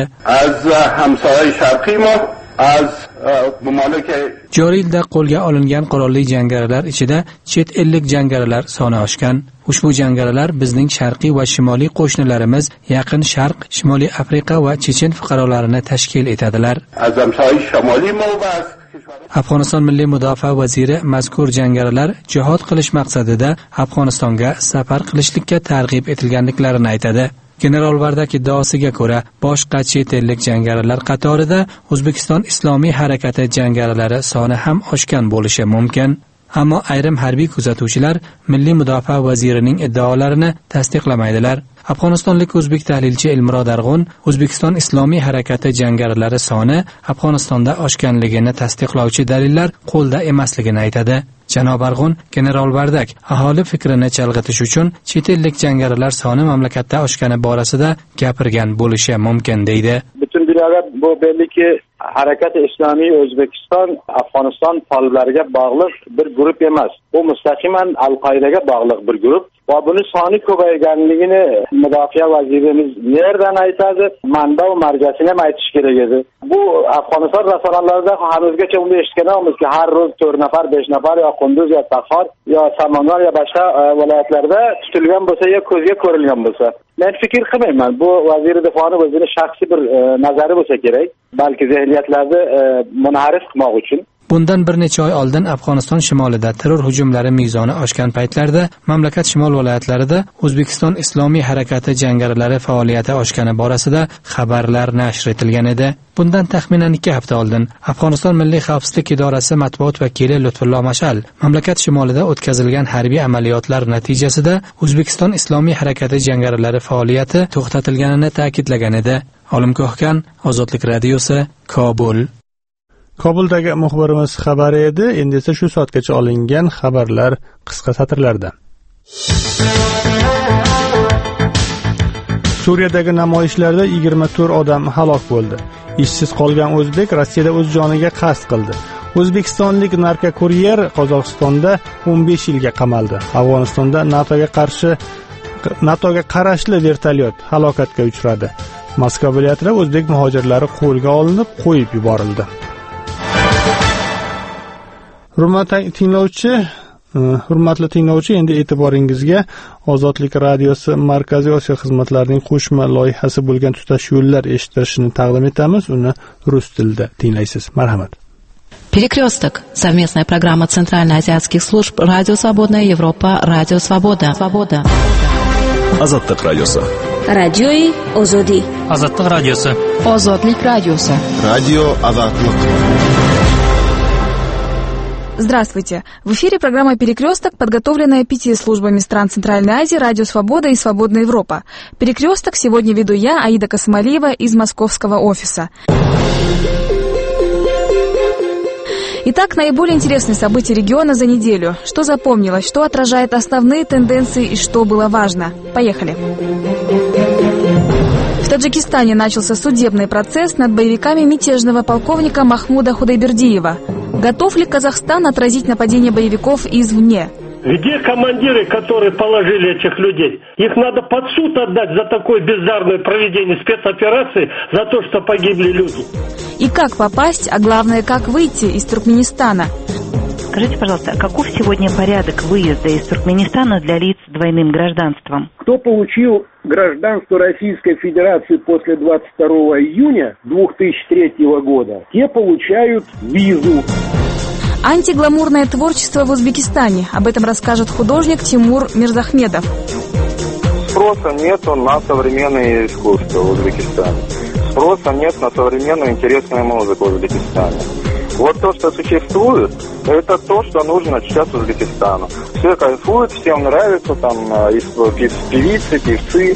Joriy yilda qo'lga olingan qurolli jangarilar ichida chet ellik jangarilar soni oshgan. Ushbu jangarilar bizning sharqiy va shimoliy qo'shnilarimiz, Yaqin Sharq, Shimoliy Afrika va Chechen fuqarolarini tashkil etadilar. Afg'oniston Milliy mudofaa vaziri mazkur jangarilar jihod qilish maqsadida Afg'onistonga safar qilishlikka targ'ib etilganliklarini aytadi. General Vardak iddaosiga ko'ra, boshqa chet ellik jangarilar qatorida O'zbekiston Islomiy harakati jangarilari soni ham oshgan bo'lishi mumkin. Ammo ayrim harbiy kuzatuvchilar Milliy mudofaa vazirining iddaolarini tasdiqlamaydilar. Afg'onistonlik o'zbek tahlilchi Elmurod Arg'un O'zbekiston Islomiy harakati jangarilari soni Afg'onistonda oshganligini tasdiqlovchi dalillar qo'lda emasligini aytadi. Janob Arg'un general Vardak aholi fikrini chalg'itish uchun chet ellik jangarilar soni mamlakatda oshgani borasida gapirgan bo'lishi mumkin deydi. Butun dunyoda bu belliki harakati Islomiy O'zbekiston Afg'oniston toliblariga bog'liq bir guruh emas. Bu mustaqiman Al-Qoidaga bog'liq bir guruh. Va buni soni ko'payganligini mudofaa vazirimiz nerdan aytadi? Manba va marjasini ham aytish kerak edi. Bu Afg'oniston rasalarida hanuzgacha uni eshitganamizki, har ro'z 4 nafar, 5 nafar yo Qunduz yo Taxor yo Samanvar yo boshqa viloyatlarda tutilgan bo'lsa yo ko'zga ko'rilgan bo'lsa. Men fikr qilmayman. Bu vazir difoni o'zining shaxsiy bir nazari bo'lsa kerak, balki zihniyatlarni munharif qilmoq uchun. Bundan bir necha oy oldin Afg'oniston shimolida terror hujumlari mezoni oshgan paytlarda mamlakat shimol viloyatlarida O'zbekiston Islomiy harakati jangarilari faoliyati oshgani borasida xabarlar nashr etilgan edi. Bundan taxminan 2 hafta oldin Afg'oniston Milliy xavfsizlik idorasi matbuot vakili Lutfullo Mashal mamlakat shimolida o'tkazilgan harbiy amaliyotlar natijasida O'zbekiston Islomiy harakati jangarilari faoliyati to'xtatilganini ta'kidlagan edi. Olim Ko'hkan, Ozodlik radiosi, Kobul. Kobuldagi muxbirimiz xabari edi. Endi esa shu soatgacha olingan xabarlar qisqa satrlarda. Suriyadagi namoyishlarda 24 odam halok bo'ldi. Ishsiz qolgan o'zbek Rossiyada o'z joniga qasd qildi. O'zbekistonlik narkokuryer Qozog'istonda 15 yilga qamaldi. Afg'onistonda NATOga qarashli vertolyot halokatga uchradi. Moskva viloyatida o'zbek muhojirlari qo'lga olinib, qo'yib yuborildi. Hurmatli tinglovchi, endi e'tiboringizga Ozodlik radiosi Markaziy Osiyo xizmatlarining qo'shma loyihasi bo'lgan tutash yo'llar eshittirishni taqdim etamiz. Uni rus tilida tinglaysiz. Marhamat. Перекресток. Совместная программа Центральноазиатских служб Радио Свободная Европа, Радио Свобода. Ozodlik radiosi. Radioyi Ozodi. Ozodlik radiosi. Ozodlik radiosi. Radio Ozodlik. Здравствуйте! В эфире программа «Перекресток», подготовленная 5 службами стран Центральной Азии, Радио Свобода и Свободная Европа. «Перекресток» сегодня веду я, Аида Касымалиева, из московского офиса. Итак, наиболее интересные события региона за неделю. Что запомнилось, что отражает основные тенденции и что было важно. Поехали! В Таджикистане начался судебный процесс над боевиками мятежного полковника Махмуда Худайбердиева. Готов ли Казахстан отразить нападение боевиков извне? Где командиры, которые положили этих людей? Их надо под суд отдать за такое бездарное проведение спецоперации, за то, что погибли люди. И как попасть, а главное, как выйти из Туркменистана? Скажите, пожалуйста, каков сегодня порядок выезда из Туркменистана для лиц с двойным гражданством? Кто получил гражданство Российской Федерации после 22 июня 2003 года, те получают визу. Антигламурное творчество в Узбекистане. Об этом расскажет художник Тимур Мирзахмедов. Спроса нет на современное искусство в Узбекистане. Спроса нет на современную интересную музыку в Узбекистане. Вот то, что существует, это то, что нужно сейчас Узбекистану. Все кайфуют, всем нравится, там, певицы, певцы.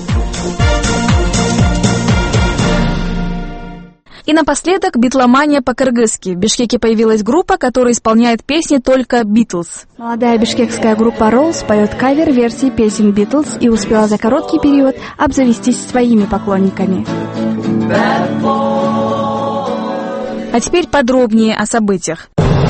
И напоследок битломания по-кыргызски. В Бишкеке появилась группа, которая исполняет песни только «Битлз». Молодая бишкекская группа «Роллс» поет кавер-версии песен «Битлз» и успела за короткий период обзавестись своими поклонниками. А теперь подробнее о событиях.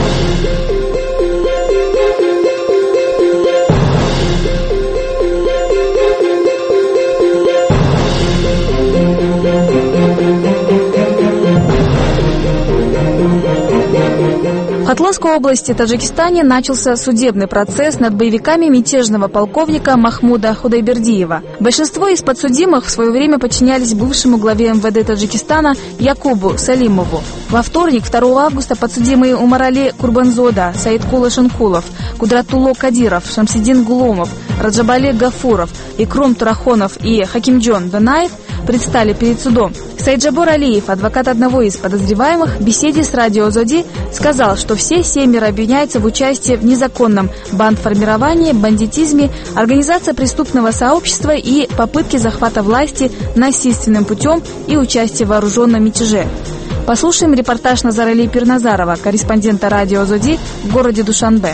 В Хатланской области Таджикистане начался судебный процесс над боевиками мятежного полковника Махмуда Худайбердиева. Большинство из подсудимых в свое время подчинялись бывшему главе МВД Таджикистана Якубу Салимову. Во вторник, 2 августа, подсудимые Умарали Курбанзода, Саидкула Шанкулов, Кудратулло Кадиров, Шамсидин Гуломов, Раджабали Гафуров, Икром Турахонов и Хакимджон Донаев предстали перед судом. Сайджабор Алиев, адвокат одного из подозреваемых, в беседе с Радио Озоди сказал, что все 7 обвиняются в участии в незаконном бандформировании, бандитизме, организации преступного сообщества и попытке захвата власти насильственным путем и участии в вооруженном мятеже. Послушаем репортаж Назарали Пирназарова, корреспондента Радио Озоди в городе Душанбе.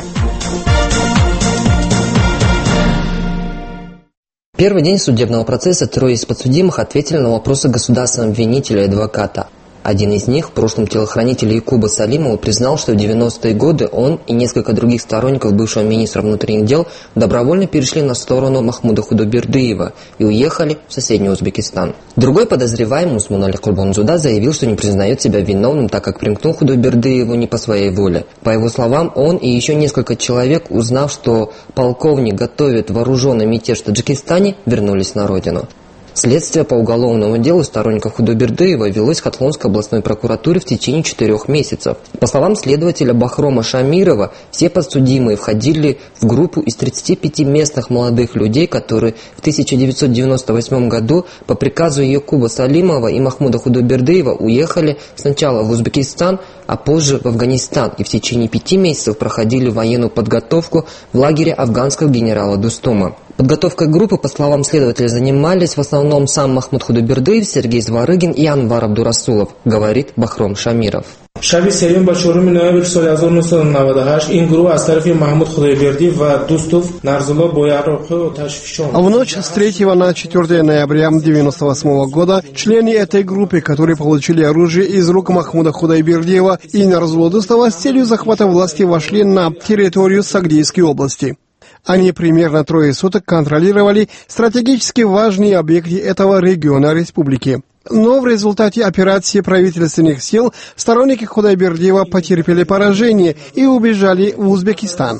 Первый день судебного процесса 3 из подсудимых ответили на вопросы государственного обвинителя и адвоката. Один из них, в прошлом телохранитель Якуба Салимова, признал, что в 90-е годы он и несколько других сторонников бывшего министра внутренних дел добровольно перешли на сторону Махмуда Худайбердиева и уехали в соседний Узбекистан. Другой подозреваемый, Усманали Курбанзода, заявил, что не признает себя виновным, так как примкнул Худайбердиеву не по своей воле. По его словам, он и еще несколько человек, узнав, что полковник готовит вооруженный мятеж в Таджикистане, вернулись на родину. Следствие по уголовному делу сторонников Худайбердиева велось в Хатлонской областной прокуратуре в течение 4 месяцев. По словам следователя Бахрома Шамирова, все подсудимые входили в группу из 35 местных молодых людей, которые в 1998 году по приказу Якуба Салимова и Махмуда Худайбердиева уехали сначала в Узбекистан, а позже в Афганистан и в течение 5 месяцев проходили военную подготовку в лагере афганского генерала Дустума. Подготовкой группы, по словам следователя, занимались в основном сам Махмуд Худайбердиев, Сергей Зварыгин и Анвар Абдурасулов, говорит Бахром Шамиров. شب سیوم با 4 نوامبر سال 1998 این گروه از طرف محمود خدایبردی و دوستوف نرزالله боярокы ташфишон. В ночь с 3 на 4 ноября 1998 года члены этой группы, которые получили оружие из рук Махмуда Худайбердиева и Нарзулла Дустова, с целью захвата власти вошли на территорию Сагдийской области. Они примерно 3 суток контролировали стратегически важные объекты этого региона республики. Но в результате операции правительственных сил сторонники Худайбердиева потерпели поражение и убежали в Узбекистан.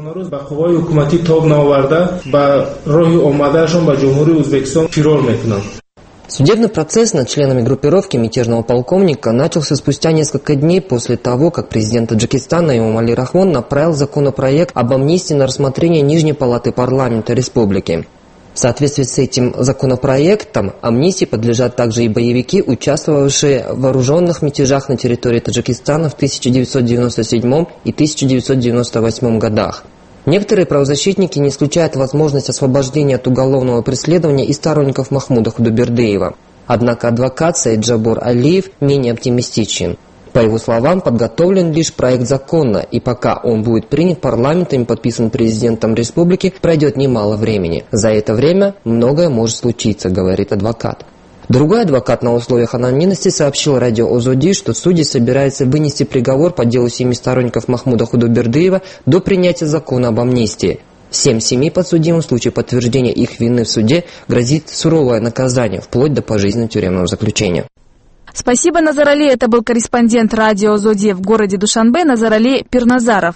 Судебный процесс над членами группировки мятежного полковника начался спустя несколько дней после того, как президент Таджикистана Эмомали Рахмон направил законопроект об амнистии на рассмотрение Нижней палаты парламента республики. В соответствии с этим законопроектом амнистии подлежат также и боевики, участвовавшие в вооруженных мятежах на территории Таджикистана в 1997 и 1998 годах. Некоторые правозащитники не исключают возможность освобождения от уголовного преследования и сторонников Махмуда Худайбердиева. Однако адвокат Саид Джабор Алиев менее оптимистичен. По его словам, подготовлен лишь проект закона, и пока он будет принят парламентом и подписан президентом республики, пройдет немало времени. За это время многое может случиться, говорит адвокат. Другой адвокат на условиях анонимности сообщил радио Озоди, что судьи собираются вынести приговор по делу 7 сторонников Махмуда Худайбердиева до принятия закона об амнистии. Всем 7 подсудимым в случае подтверждения их вины в суде грозит суровое наказание, вплоть до пожизненного тюремного заключения. Спасибо, Назарали. Это был корреспондент радио Зоди в городе Душанбе Назарали Пирназаров.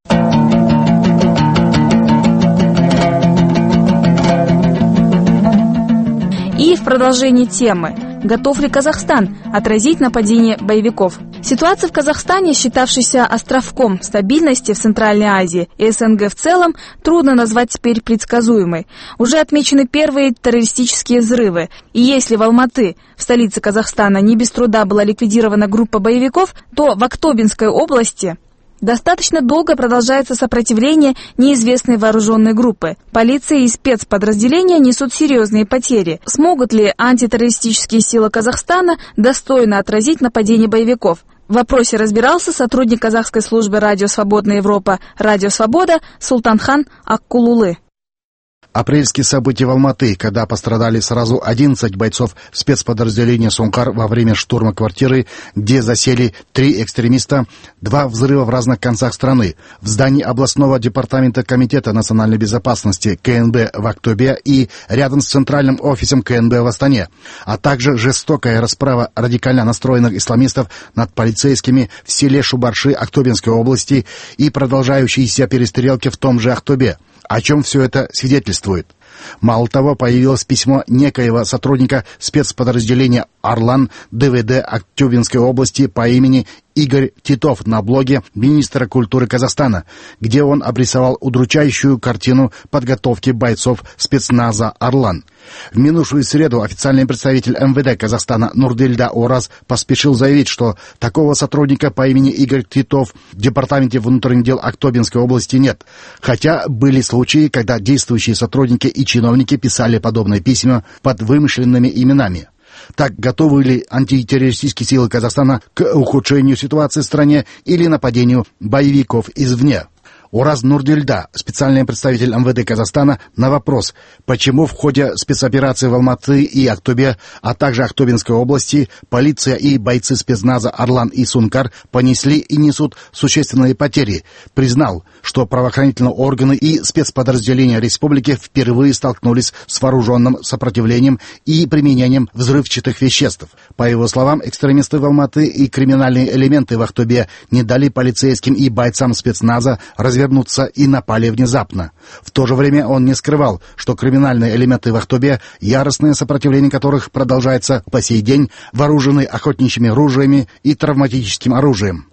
И в продолжении темы. Готов ли Казахстан отразить нападение боевиков? Ситуация в Казахстане, считавшейся островком стабильности в Центральной Азии и СНГ в целом, трудно назвать теперь предсказуемой. Уже отмечены первые террористические взрывы. И если в Алматы, в столице Казахстана, не без труда была ликвидирована группа боевиков, то в Актобинской области достаточно долго продолжается сопротивление неизвестной вооруженной группы. Полиция и спецподразделения несут серьезные потери. Смогут ли антитеррористические силы Казахстана достойно отразить нападение боевиков? В вопросе разбирался сотрудник казахской службы «Радио Свободная Европа» «Радио Свобода» Султанхан Аккулулы. Апрельские события в Алматы, когда пострадали сразу 11 бойцов спецподразделения «Сункар» во время штурма квартиры, где засели 3 экстремиста, 2 взрыва в разных концах страны, в здании областного департамента Комитета национальной безопасности КНБ в Актобе и рядом с центральным офисом КНБ в Астане, а также жестокая расправа радикально настроенных исламистов над полицейскими в селе Шубарши Актобинской области и продолжающиеся перестрелки в том же Актобе. О чем все это свидетельствует? Мало того, появилось письмо некоего сотрудника спецподразделения «Арлан» ДВД Актюбинской области по имени Игорь Титов на блоге министра культуры Казахстана, где он обрисовал удручающую картину подготовки бойцов спецназа «Арлан». В минувшую среду официальный представитель МВД Казахстана Нурдильда Ораз поспешил заявить, что такого сотрудника по имени Игорь Титов в Департаменте внутренних дел Актобинской области нет, хотя были случаи, когда действующие сотрудники и чиновники писали подобные письма под вымышленными именами. Так, готовы ли антитеррористические силы Казахстана к ухудшению ситуации в стране или нападению боевиков извне? Ораз Нурдильда, специальный представитель МВД Казахстана, на вопрос, почему в ходе спецоперации в Алматы и Актобе, а также Актобинской области, полиция и бойцы спецназа «Арлан» и «Сункар» понесли и несут существенные потери, признал, что правоохранительные органы и спецподразделения республики впервые столкнулись с вооруженным сопротивлением и применением взрывчатых веществ. По его словам, экстремисты в Алматы и криминальные элементы в Актобе не дали полицейским и бойцам спецназа развернуться и напали внезапно. В то же время он не скрывал, что криминальные элементы в Актобе, яростное сопротивление которых продолжается по сей день, вооружены охотничьими ружьями и травматическим оружием.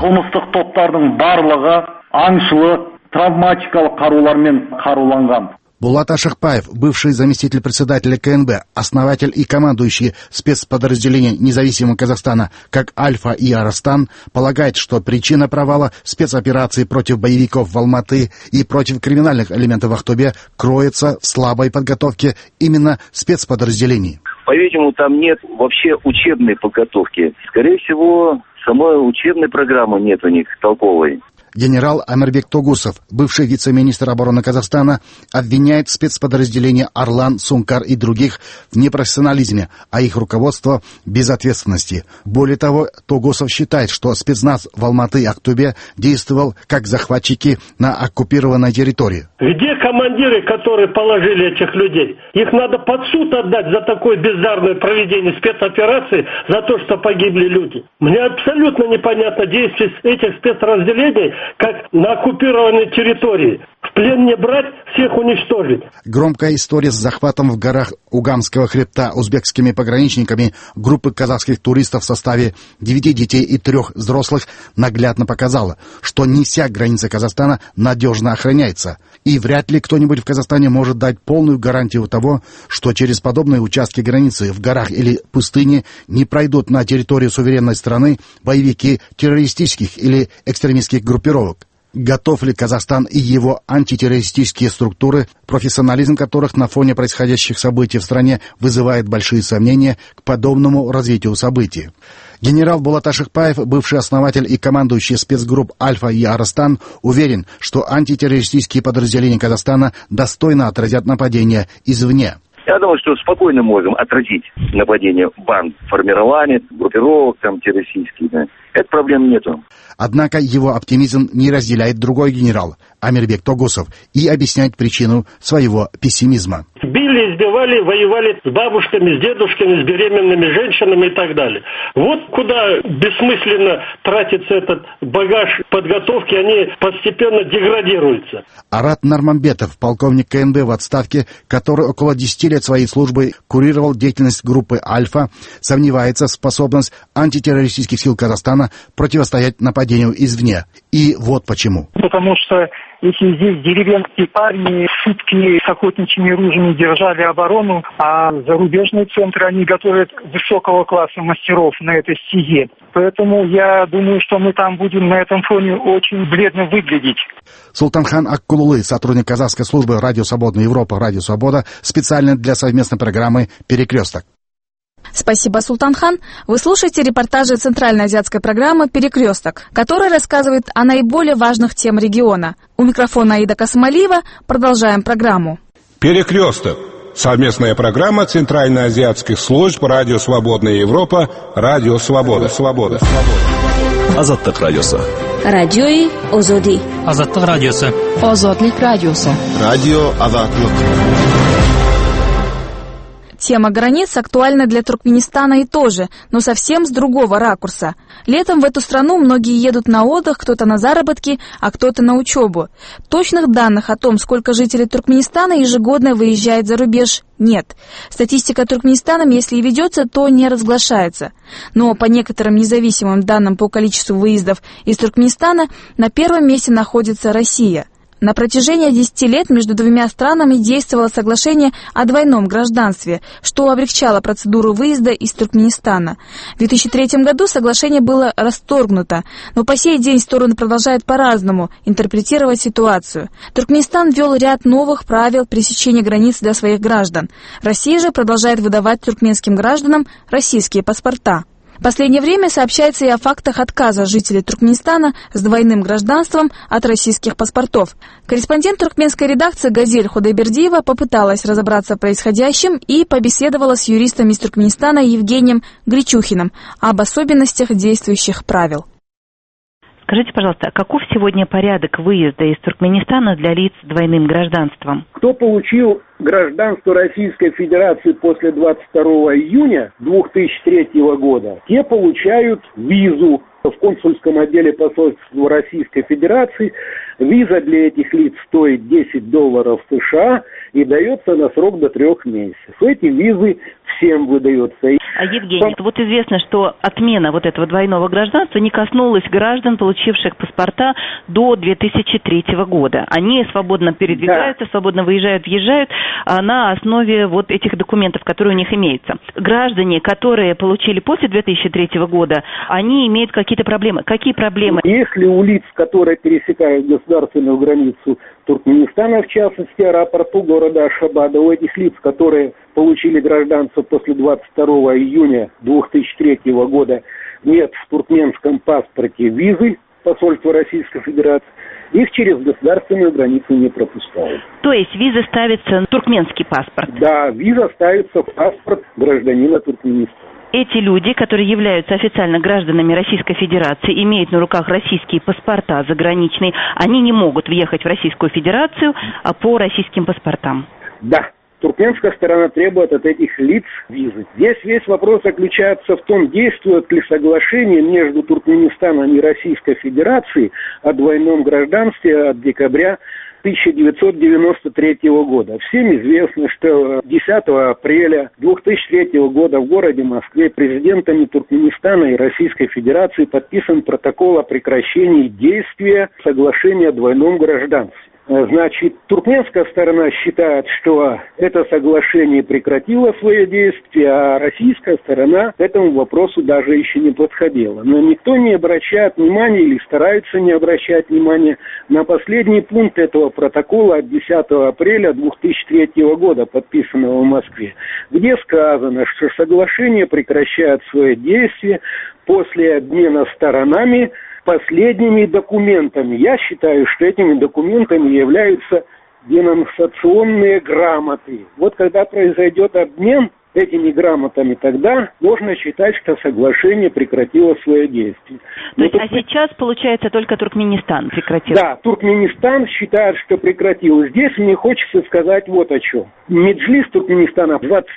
Булат Ашықбаев, бывший заместитель председателя КНБ, основатель и командующий спецподразделения независимого Казахстана, как Альфа и Арастан, полагает, что причина провала спецоперации против боевиков в Алматы и против криминальных элементов в Актобе кроется в слабой подготовке именно спецподразделений. По-видимому, там нет вообще учебной подготовки. Скорее всего, самой учебной программы нет у них толковой. Генерал Амирбек Тогусов, бывший вице-министр обороны Казахстана, обвиняет спецподразделения «Арлан», «Сункар» и других в непрофессионализме, а их руководство – безответственности. Более того, Тогусов считает, что спецназ в Алматы и Актобе действовал как захватчики на оккупированной территории. Где командиры, которые положили этих людей? Их надо под суд отдать за такое бездарное проведение спецоперации, за то, что погибли люди. Мне абсолютно непонятно действие этих спецподразделений, как на оккупированной территории. в плен не брать, всех уничтожить. Громкая история с захватом в горах Угамского хребта узбекскими пограничниками группы казахских туристов в составе 9 детей и 3 взрослых наглядно показала, что не вся граница Казахстана надежно охраняется. И вряд ли кто-нибудь в Казахстане может дать полную гарантию того, что через подобные участки границы в горах или пустыне не пройдут на территорию суверенной страны боевики террористических или экстремистских группировок. Готов ли Казахстан и его антитеррористические структуры, профессионализм которых на фоне происходящих событий в стране вызывает большие сомнения к подобному развитию событий? Генерал Булат Ашыкбаев, бывший основатель и командующий спецгрупп «Альфа» и «Арастан», уверен, что антитеррористические подразделения Казахстана достойно отразят нападения извне. Я думаю, что спокойно можем отразить нападение банд, формирования, группировок там террористических. Да. Это проблем нету. Однако его оптимизм не разделяет другой генерал, Амирбек Тогусов, и объясняет причину своего пессимизма. Били, избивали, воевали с бабушками, с дедушками, с беременными женщинами и так далее. Вот куда бессмысленно тратится этот багаж подготовки, они постепенно деградируются. Арат Нармамбетов, полковник КНБ в отставке, который около 10 лет своей службы курировал деятельность группы «Альфа», сомневается в способности антитеррористических сил Казахстана противостоять нападению извне. И вот почему. Потому что если здесь деревенские парни сутки с охотничьими ружьями держали оборону, а зарубежные центры, они готовят высокого класса мастеров на этой стезе. Поэтому я думаю, что мы там будем на этом фоне очень бледно выглядеть. Султанхан Аккулулы, сотрудник казахской службы «Радио Свободная Европа», «Радио Свобода», специально для совместной программы «Перекресток». Спасибо, Султанхан. Вы слушаете репортажи центральноазиатской программы «Перекресток», которая рассказывает о наиболее важных темах региона. У микрофона Аида Касымалиева. Продолжаем программу. «Перекресток» — совместная программа центральноазиатских служб «Радио Свободная Европа», «Радио Свобода». Азаттык радиосы. Радиои Озоди. Азаттык радиосы. Озодлик радиосы. Радио Азаттык. Тема границ актуальна для Туркменистана и тоже, но совсем с другого ракурса. Летом в эту страну многие едут на отдых, кто-то на заработки, а кто-то на учебу. Точных данных о том, сколько жителей Туркменистана ежегодно выезжает за рубеж, нет. Статистика Туркменистана, если и ведется, то не разглашается. Но по некоторым независимым данным по количеству выездов из Туркменистана на первом месте находится Россия. На протяжении 10 лет между двумя странами действовало соглашение о двойном гражданстве, что облегчало процедуру выезда из Туркменистана. В 2003 году соглашение было расторгнуто, но по сей день стороны продолжают по-разному интерпретировать ситуацию. Туркменистан ввел ряд новых правил пресечения границ для своих граждан. Россия же продолжает выдавать туркменским гражданам российские паспорта. В последнее время сообщается и о фактах отказа жителей Туркменистана с двойным гражданством от российских паспортов. Корреспондент туркменской редакции «Газель» Худайбердиева попыталась разобраться в происходящем и побеседовала с юристом из Туркменистана Евгением Гречухиным об особенностях действующих правил. Скажите, пожалуйста, каков сегодня порядок выезда из Туркменистана для лиц с двойным гражданством? Кто получил гражданство Российской Федерации после 22 июня 2003 года, те получают визу в консульском отделе посольства Российской Федерации. Виза для этих лиц стоит $10 США и дается на срок до 3 месяцев. Эти визы всем выдаются. Евгений, вот известно, что отмена вот этого двойного гражданства не коснулась граждан, получивших паспорта до 2003 года. Они свободно передвигаются, свободно выезжают, въезжают на основе вот этих документов, которые у них имеются. Граждане, которые получили после 2003 года, они имеют какие-то проблемы. Какие проблемы? Если у лиц, которые пересекают государственную границу Туркменистана, в частности, аэропорту города Ашхабада, у этих лиц, которые получили гражданство после 22 июня 2003 года, нет в туркменском паспорте визы посольства Российской Федерации, их через государственную границу не пропускают. То есть виза ставится на туркменский паспорт? Да, виза ставится в паспорт гражданина Туркменистана. Эти люди, которые являются официально гражданами Российской Федерации, имеют на руках российские паспорта заграничные, они не могут въехать в Российскую Федерацию по российским паспортам? Да. Туркменская сторона требует от этих лиц визы. Здесь весь вопрос заключается в том, действует ли соглашение между Туркменистаном и Российской Федерацией о двойном гражданстве от декабря 1993 года. Всем известно, что 10 апреля 2003 года в городе Москве президентами Туркменистана и Российской Федерации подписан протокол о прекращении действия соглашения о двойном гражданстве. Значит, туркменская сторона считает, что это соглашение прекратило свое действие, а российская сторона к этому вопросу даже еще не подходила. Но никто не обращает внимания или старается не обращать внимания на последний пункт этого протокола от 10 апреля 2003 года, подписанного в Москве, где сказано, что соглашение прекращает свое действие после обмена сторонами последними документами. Я считаю, что этими документами являются денонсационные грамоты. Вот когда произойдет обмен этими грамотами, тогда можно считать, что соглашение прекратило свое действие. То есть, а сейчас, получается, только Туркменистан прекратил? Да, Туркменистан считает, что прекратил. Здесь мне хочется сказать вот о чем. Меджлис Туркменистана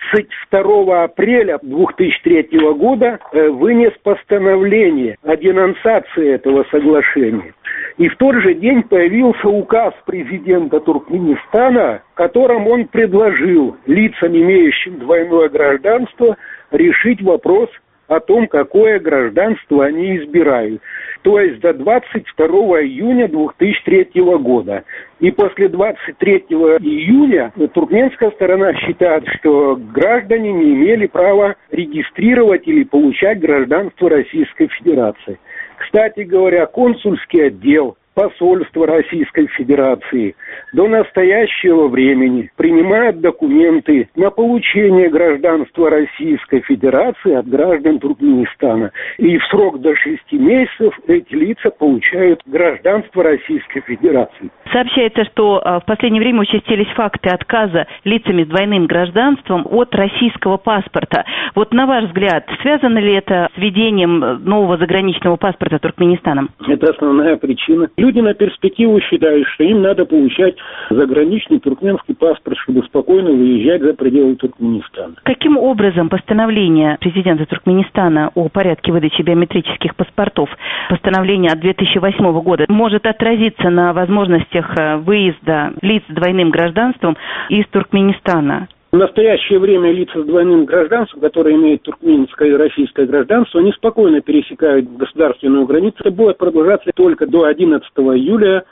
22 апреля 2003 года вынес постановление о денонсации этого соглашения. И в тот же день появился указ президента Туркменистана, в котором он предложил лицам, имеющим двойное гражданство, решить вопрос о том, какое гражданство они избирают. То есть до 22 июня 2003 года. И после 23 июня туркменская сторона считает, что граждане не имели права регистрировать или получать гражданство Российской Федерации. Кстати говоря, консульский отдел посольства Российской Федерации до настоящего времени принимает документы на получение гражданства Российской Федерации от граждан Туркменистана. И в срок до 6 месяцев эти лица получают гражданство Российской Федерации. Сообщается, что в последнее время участились факты отказа лицами с двойным гражданством от российского паспорта. Вот на ваш взгляд, связано ли это с введением нового заграничного паспорта Туркменистаном? Это основная причина. Люди на перспективу считают, что им надо получать заграничный туркменский паспорт, чтобы спокойно выезжать за пределы Туркменистана. Каким образом постановление президента Туркменистана о порядке выдачи биометрических паспортов, постановление от 2008 года, может отразиться на возможностях выезда лиц с двойным гражданством из Туркменистана? В настоящее время лица с двойным гражданством, которые имеют туркменское и российское гражданство, они спокойно пересекают государственную границу. Это будет продолжаться только до 11 июля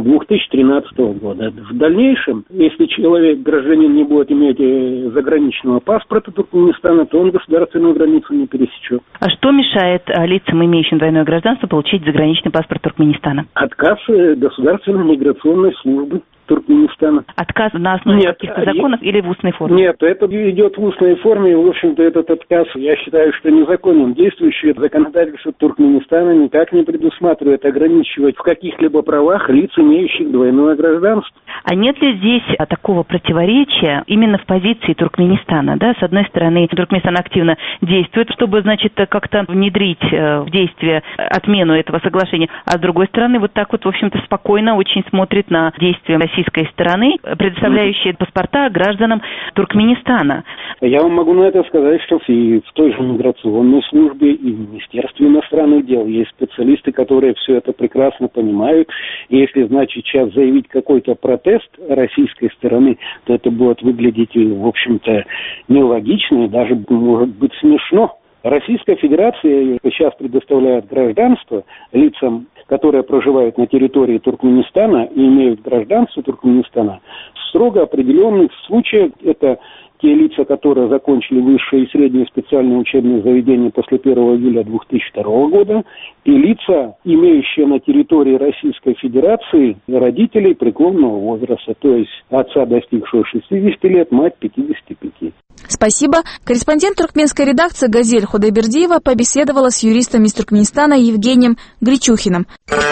2013 года. В дальнейшем, если человек, гражданин, не будет иметь заграничного паспорта Туркменистана, то он государственную границу не пересечет. А что мешает лицам, имеющим двойное гражданство, получить заграничный паспорт Туркменистана? Отказ государственной миграционной службы Туркменистана. Отказ на основе каких-то законов или в устной форме? Нет, это идет в устной форме, и, в общем-то, этот отказ, я считаю, что незаконен. Действующее законодательство Туркменистана никак не предусматривает ограничивать в каких-либо правах лиц, имеющих двойное гражданство. А нет ли здесь такого противоречия именно в позиции Туркменистана? Да? С одной стороны, Туркменистан активно действует, чтобы, значит, как-то внедрить в действие отмену этого соглашения, а с другой стороны, вот так вот, в общем-то, спокойно очень смотрит на действия российской стороны, предоставляющие паспорта гражданам Туркменистана. Я вам могу на это сказать, что и в той же миграционной службе, и в Министерстве иностранных дел есть специалисты, которые все это прекрасно понимают. И если, значит, сейчас заявить какой-то протест российской стороны, то это будет выглядеть, в общем-то, нелогично и даже, может быть, смешно. Российская Федерация сейчас предоставляет гражданство лицам, которые проживают на территории Туркменистана и имеют гражданство Туркменистана. В строго определенных случаях это те лица, которые закончили высшее и среднее специальное учебное заведение после 1 июля 2002 года, и лица, имеющие на территории Российской Федерации родителей преклонного возраста, то есть отца, достигшего 60 лет, мать 55. Спасибо. Корреспондент туркменской редакции «Газель» Худайбердиева побеседовала с юристом из Туркменистана Евгением Гречухиным.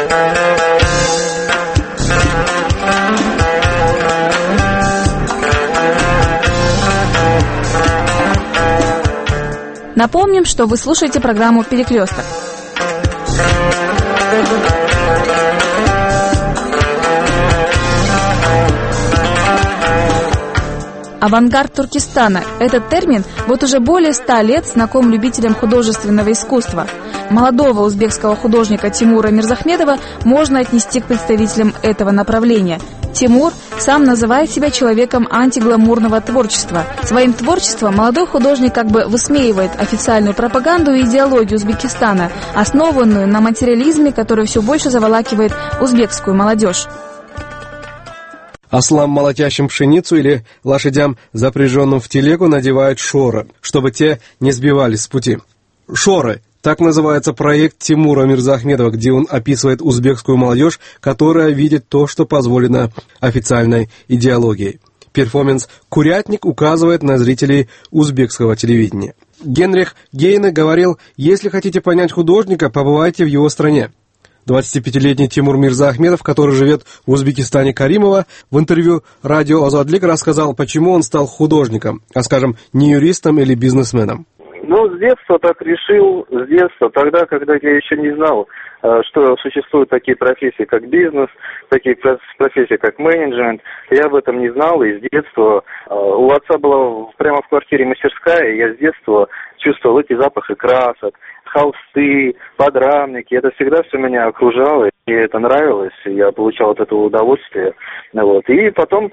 Напомним, что вы слушаете программу «Перекресток». Авангард Туркестана. Этот термин вот уже более 100 лет знаком любителям художественного искусства. Молодого узбекского художника Тимура Мирзахмедова можно отнести к представителям этого направления. Тимур сам называет себя человеком антигламурного творчества. Своим творчеством молодой художник как бы высмеивает официальную пропаганду и идеологию Узбекистана, основанную на материализме, который все больше заволакивает узбекскую молодежь. Ослам, молотящим пшеницу, или лошадям, запряженным в телегу, надевают шоры, чтобы те не сбивались с пути. Шоры — так называется проект Тимура Мирзахметова, где он описывает узбекскую молодежь, которая видит то, что позволено официальной идеологией. Перформанс «Курятник» указывает на зрителей узбекского телевидения. Генрих Гейне говорил: «Если хотите понять художника, побывайте в его стране». 25-летний Тимур Мирзахметов, который живет в Узбекистане, Каримова, в интервью радио «Озодлик» рассказал, почему он стал художником, а, скажем, не юристом или бизнесменом. С детства так решил, тогда, когда я еще не знал, что существуют такие профессии, как бизнес, такие профессии, как менеджмент. Я об этом не знал, и с детства у отца была прямо в квартире мастерская, и я с детства чувствовал эти запахи красок, холсты, подрамники. Это всегда все меня окружало, и это нравилось, и я получал от этого удовольствие. И потом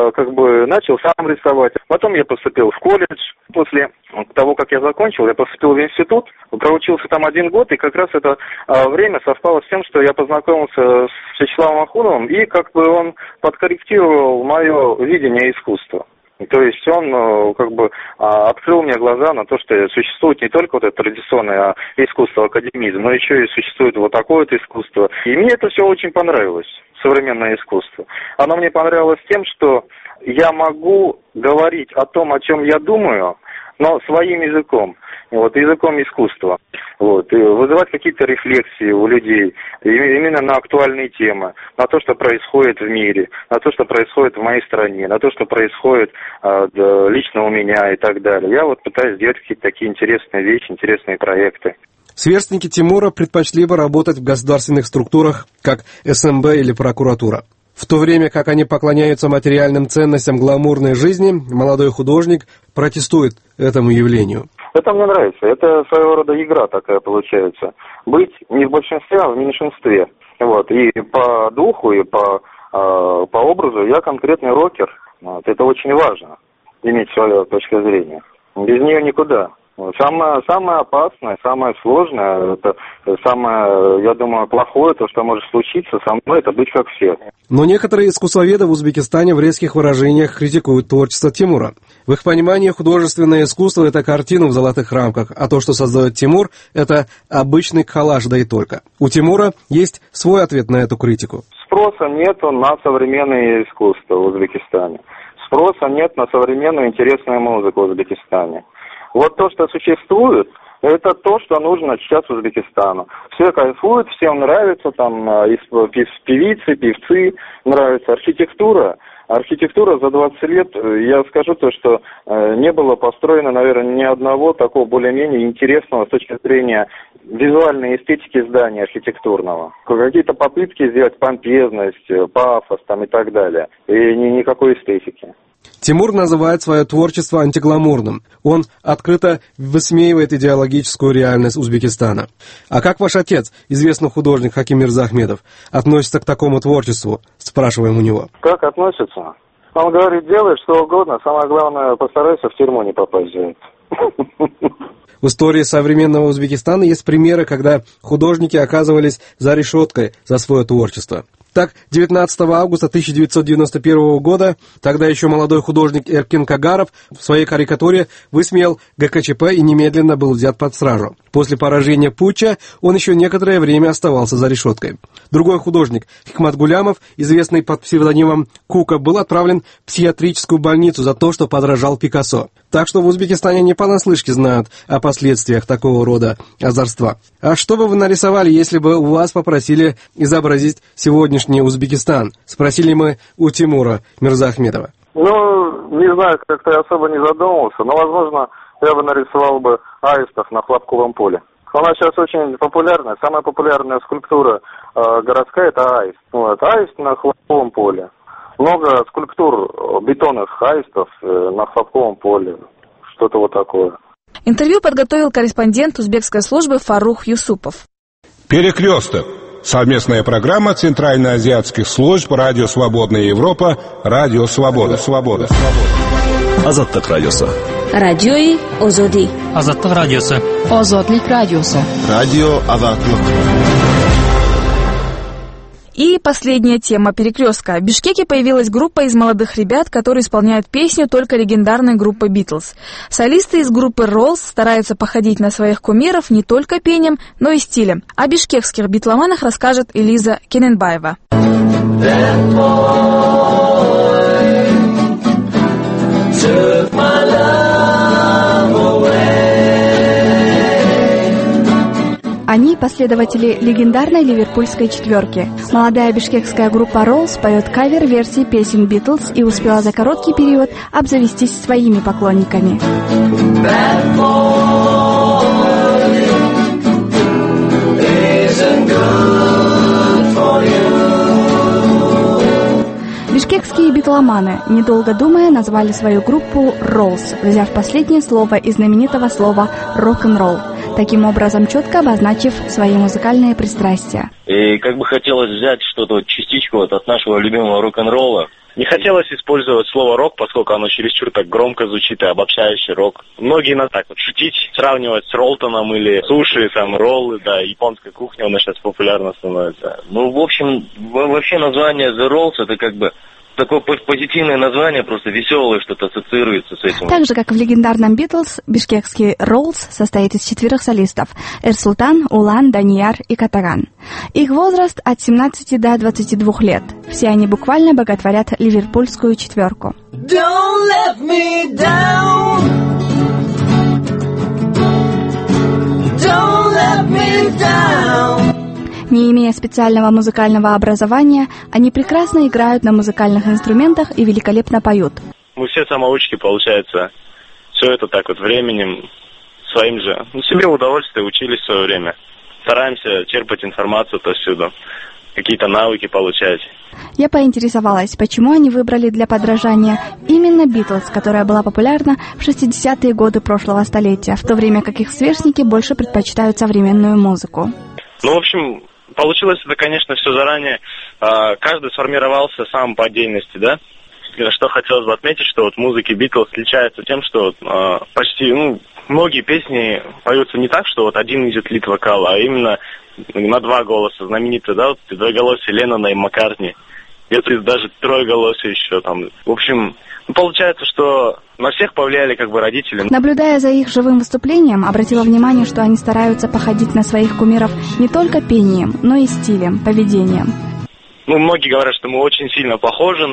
начал сам рисовать. Потом я поступил в колледж. После того, как я закончил, я поступил в институт, проучился там 1 год, и как раз это время совпало с тем, что я познакомился с Вячеславом Ахуновым, и он подкорректировал мое видение искусства. То есть он открыл мне глаза на то, что существует не только это традиционное искусство, академизм, но еще и существует вот такое искусство. И мне это все очень понравилось, современное искусство. Оно мне понравилось тем, что я могу говорить о том, о чем я думаю, но своим языком, языком искусства. И вызывать какие-то рефлексии у людей именно на актуальные темы, на то, что происходит в мире, на то, что происходит в моей стране, на то, что происходит лично у меня и так далее. Я пытаюсь делать какие-то такие интересные вещи, интересные проекты. Сверстники Тимура предпочли бы работать в государственных структурах, как СМБ или прокуратура. В то время как они поклоняются материальным ценностям гламурной жизни, молодой художник протестует этому явлению. Это мне нравится. Это своего рода игра такая получается. Быть не в большинстве, а в меньшинстве. И по духу, и по образу я конкретный рокер. Это очень важно, иметь свою точку зрения. Без нее никуда. Самое опасное, самое сложное, это самое, я думаю, плохое, то, что может случиться со мной, это быть как все. Но некоторые искусствоведы в Узбекистане в резких выражениях критикуют творчество Тимура. В их понимании художественное искусство — это картина в золотых рамках, а то, что создает Тимур, это обычный коллаж, да и только. У Тимура есть свой ответ на эту критику. Спроса нету на современное искусство в Узбекистане. Спроса нет на современную интересную музыку в Узбекистане. То, что существует, это то, что нужно сейчас Узбекистану. Все кайфуют, всем нравится, певицы, певцы, нравится архитектура. Архитектура за 20 лет, я скажу то, что не было построено, наверное, ни одного такого более-менее интересного с точки зрения визуальной эстетики здания архитектурного. Какие-то попытки сделать помпезность, пафос и так далее. И никакой эстетики. Тимур называет свое творчество антигламурным. Он открыто высмеивает идеологическую реальность Узбекистана. А как ваш отец, известный художник Хаким Мирзахметов, относится к такому творчеству? Спрашиваем у него. Как относится? Он говорит, делай что угодно, самое главное, постарайся в тюрьму не попасть за это. В истории современного Узбекистана есть примеры, когда художники оказывались за решеткой за свое творчество. Так, 19 августа 1991 года тогда еще молодой художник Эркин Кагаров в своей карикатуре высмеял ГКЧП и немедленно был взят под стражу. После поражения путча он еще некоторое время оставался за решеткой. Другой художник, Хикмат Гулямов, известный под псевдонимом Кука, был отправлен в психиатрическую больницу за то, что подражал Пикассо. Так что в Узбекистане не понаслышке знают о последствиях такого рода озорства. А что бы вы нарисовали, если бы у вас попросили изобразить сегодняшний Узбекистан? Спросили мы у Тимура Мирзахметова. Не знаю, как-то я особо не задумывался, но, возможно, я бы нарисовал бы аистов на хлопковом поле. Она сейчас очень популярная, самая популярная скульптура городская – это аист. Аист на хлопковом поле. Много скульптур бетонных аистов на хлопковом поле. Что-то такое. Интервью подготовил корреспондент узбекской службы Фарух Юсупов. Перекресток. Совместная программа Центральноазиатских служб «Радио Свободная Европа», «Радио Свобода». Азаттык радиосы. Радиои Озоди. Азаттык радиосы. Озодлик радиосы. Радио Азаттык. И последняя тема перекрестка. В Бишкеке появилась группа из молодых ребят, которые исполняют песню только легендарной группы Битлз. Солисты из группы Роллс стараются походить на своих кумиров не только пением, но и стилем. О бишкекских битломанах расскажет Элиза Кененбаева. Они последователи легендарной ливерпульской четверки. Молодая бишкекская группа Роллс поет кавер-версии песен Битлз и успела за короткий период обзавестись своими поклонниками. Бишкекские битломаны, недолго думая, назвали свою группу «Роллс», взяв последнее слово из знаменитого слова «рок-н-ролл», таким образом четко обозначив свои музыкальные пристрастия. И как бы хотелось взять что-то, частичку от нашего любимого рок-н-ролла. Не хотелось использовать слово «рок», поскольку оно чересчур так громко звучит и обобщающий рок. Многие нас так вот шутить, сравнивать с Ролтоном или суши, там, роллы, да, японская кухня у нас сейчас популярна становится. Ну, в общем, вообще название The Rolls это как бы такое позитивное название, просто веселое, что-то ассоциируется с этим. Так же, как в легендарном Битлз, бишкекский Роллс состоит из 4 солистов – Эрсултан, Улан, Данияр и Катаган. Их возраст от 17 до 22 лет. Все они буквально боготворят ливерпульскую четверку. Don't let me down. Don't let me down. Не имея специального музыкального образования, они прекрасно играют на музыкальных инструментах и великолепно поют. Мы все самоучки, получается. Все это так вот временем, своим же. Себе удовольствие, учились в свое время. Стараемся черпать информацию отовсюду, какие-то навыки получать. Я поинтересовалась, почему они выбрали для подражания именно Битлз, которая была популярна в 60-е годы прошлого столетия, в то время как их сверстники больше предпочитают современную музыку. Ну, в общем, получилось это, конечно, все заранее. Каждый сформировался сам по отдельности, да? Что хотелось бы отметить, что вот музыки Битлз отличается тем, что почти, многие песни поются не так, что вот один идет лид-вокал, а именно на 2 голоса. Знаменитые, да, вот двоеголосие Леннона и Маккартни. Это даже троеголосие еще там. В общем, получается, что на всех повлияли как бы родители. Наблюдая за их живым выступлением, обратила внимание, что они стараются походить на своих кумиров не только пением, но и стилем, поведением. Многие говорят, что мы очень сильно похожи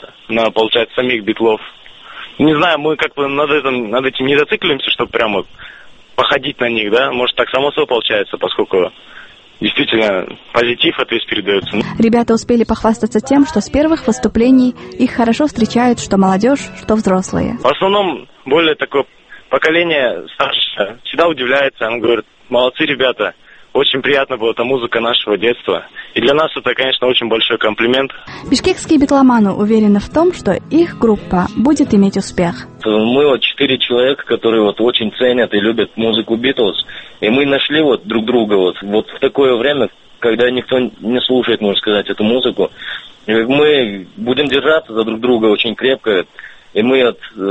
на получается, самих Битлов. Не знаю, мы как бы над этим не зацикливаемся, чтобы прямо походить на них, да? Может, так само собой получается, поскольку действительно позитив это весь передается. Ребята успели похвастаться тем, что с первых выступлений их хорошо встречают что молодежь, что взрослые. В основном более такое поколение старшее всегда удивляется. Он говорит: молодцы ребята, очень приятно была эта музыка нашего детства. И для нас это, конечно, очень большой комплимент. Бишкекские битломаны уверены в том, что их группа будет иметь успех. Мы 4 человека, которые очень ценят и любят музыку Битлз. И мы нашли друг друга в такое время, когда никто не слушает, можно сказать, эту музыку. И мы будем держаться за друг друга очень крепко. И мы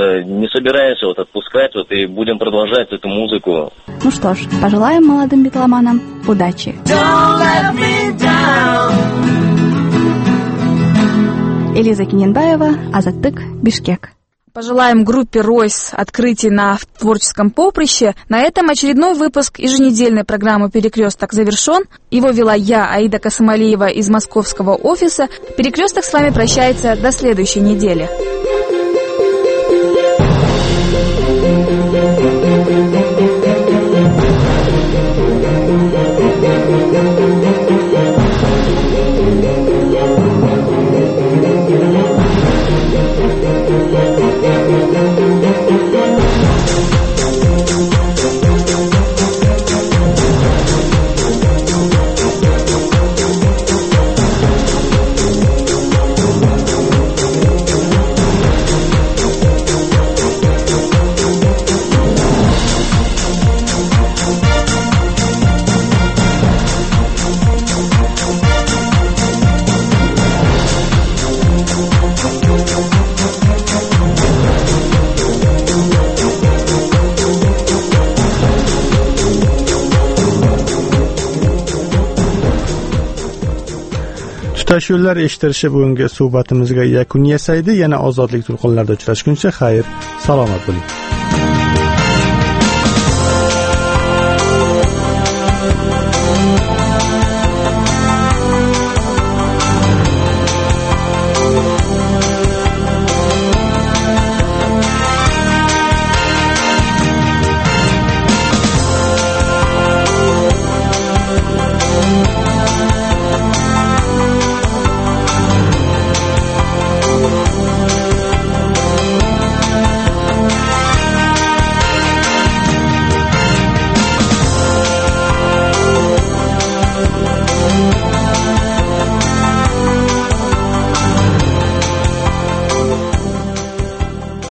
не собираемся отпускать и будем продолжать эту музыку. Ну что ж, пожелаем молодым битломанам удачи. Элиза Кененбаева, Азаттык, Бишкек. Пожелаем группе «Ройс» открытий на творческом поприще. На этом очередной выпуск еженедельной программы «Перекресток» завершен. Его вела я, Аида Касымалиева, из московского офиса. «Перекресток» с вами прощается до следующей недели. ashulalar eshittirishib bugungi suhbatimizga yakun yasaydi. Yana ozodlik to'lqinlarida uchrashguncha xayr, salomat bo'ling.